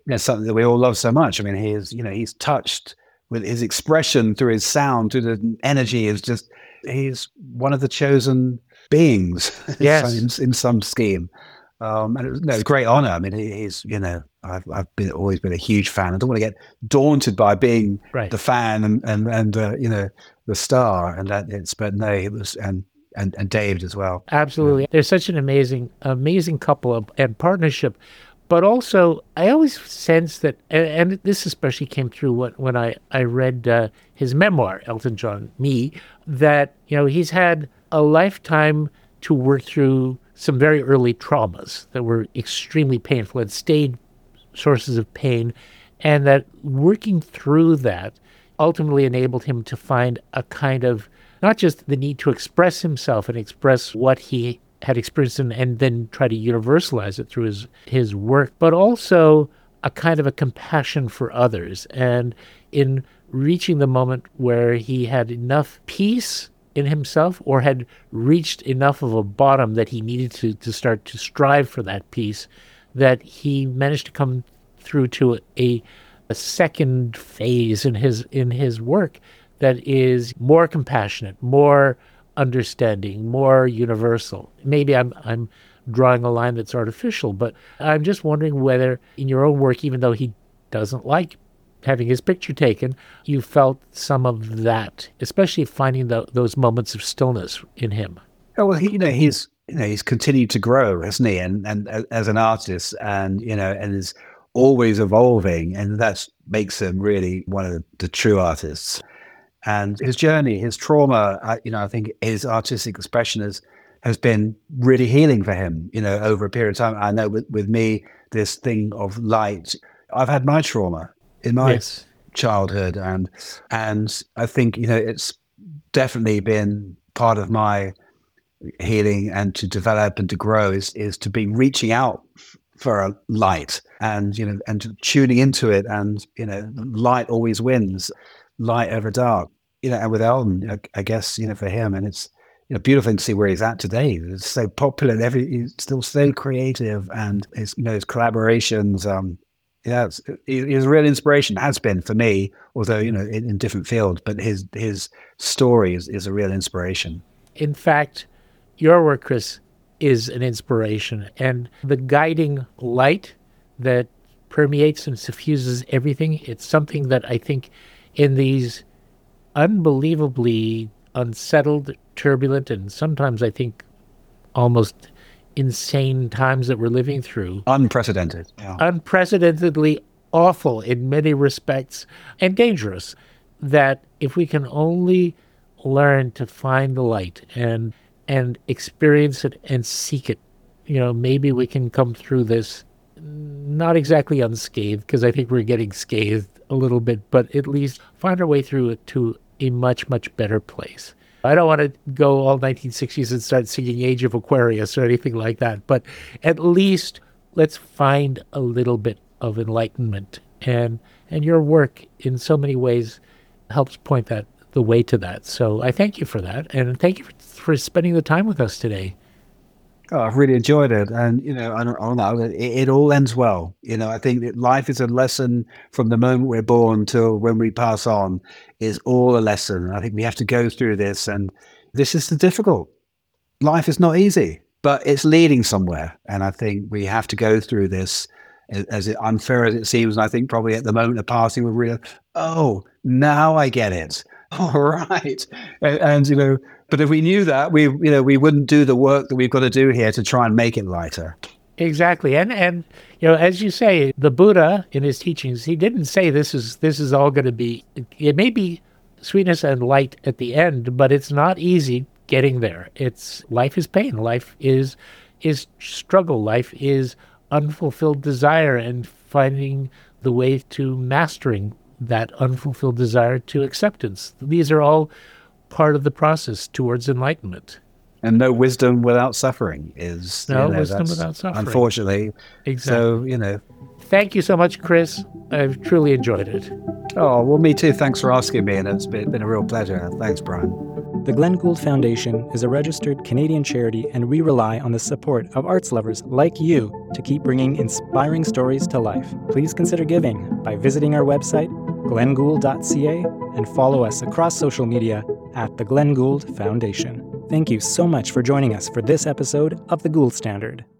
you know, something that we all love so much. I mean, he is, you know, he's touched with his expression, through his sound, through the energy. Is just, he's one of the chosen beings Yes. in, in some scheme. Um, and it was, no, it was a great honor. I mean, he, he's, you know, I've, I've been always been a huge fan. I don't want to get daunted by being Right. the fan and, and, and uh, you know, the star, and that it's, but no, it was, and, and, and David as well. Absolutely. Yeah. They're such an amazing, amazing couple of, and partnership. But also, I always sense that, and, and this especially came through when, when I, I read uh, his memoir, Elton John, Me, that, you know, he's had a lifetime to work through some very early traumas that were extremely painful and stayed sources of pain, and that working through that ultimately enabled him to find a kind of, not just the need to express himself and express what he had experienced and, and then try to universalize it through his, his work, but also a kind of a compassion for others. And in reaching the moment where he had enough peace in himself, or had reached enough of a bottom that he needed to, to start to strive for that peace, that he managed to come through to a, a second phase in his in his work that is more compassionate, more understanding, more universal. Maybe I'm I'm drawing a line that's artificial, but I'm just wondering whether in your own work, even though he doesn't like having his picture taken, you felt some of that, especially finding the, those moments of stillness in him. Oh, well, he, you know, he's, you know, he's continued to grow, hasn't he? And, and as an artist, and, you know, and is always evolving. And that makes him really one of the, the true artists. And his journey, his trauma, I, you know, I think his artistic expression has, has been really healing for him, you know, over a period of time. I know with, with me, this thing of light, I've had my trauma in my Yes. childhood, and and I think, you know, it's definitely been part of my healing and to develop and to grow is is to be reaching out for a light, and, you know, and tuning into it, and, you know, light always wins, light over dark, you know. And with Elton, I, I guess, you know, for him, and it's, you know, beautiful thing to see where he's at today. It's so popular, and every he's still so creative, and his, you know, his collaborations. Um, yeah, it's, he's a real inspiration. Has been for me, although, you know, in, in different fields. But his his story is, is a real inspiration. In fact, your work, Chris, is an inspiration, and the guiding light that permeates and suffuses everything. It's something that I think in these unbelievably unsettled, turbulent, and sometimes I think almost insane times that we're living through. Unprecedented. Yeah. Unprecedentedly awful in many respects, and dangerous. That if we can only learn to find the light and and experience it and seek it, you know, maybe we can come through this not exactly unscathed, because I think we're getting scathed a little bit, but at least find our way through it to a much, much better place. I don't want to go all nineteen sixties and start singing Age of Aquarius or anything like that, but at least let's find a little bit of enlightenment. And and your work in so many ways helps point that the way to that. So I thank you for that, and thank you for, for spending the time with us today. Oh, I've really enjoyed it. And, you know, I don't, I don't know, it, it all ends well. You know, I think that life is a lesson from the moment we're born till when we pass on, is all a lesson. I think we have to go through this, and this is the difficult. Life is not easy, but it's leading somewhere. And I think we have to go through this, as unfair as it seems. And I think probably at the moment of passing, we're really, oh, now I get it. All right. And, and, you know, but if we knew that, we, you know, we wouldn't do the work that we've got to do here to try and make it lighter. Exactly. And, and, you know, as you say, the Buddha in his teachings, he didn't say this is, this is all going to be, it may be sweetness and light at the end, but it's not easy getting there. It's, life is pain. Life is, is struggle. Life is unfulfilled desire, and finding the way to mastering that unfulfilled desire to acceptance. These are all part of the process towards enlightenment. And no wisdom without suffering is, no you know, wisdom without suffering. Unfortunately. Exactly. So, you know. Thank you so much, Chris. I've truly enjoyed it. Oh, well, me too. Thanks for asking me. And it's been, been a real pleasure. Thanks, Brian. The Glenn Gould Foundation is a registered Canadian charity, and we rely on the support of arts lovers like you to keep bringing inspiring stories to life. Please consider giving by visiting our website, glenn gould dot c a, and follow us across social media at the Glenn Gould Foundation. Thank you so much for joining us for this episode of The Gould Standard.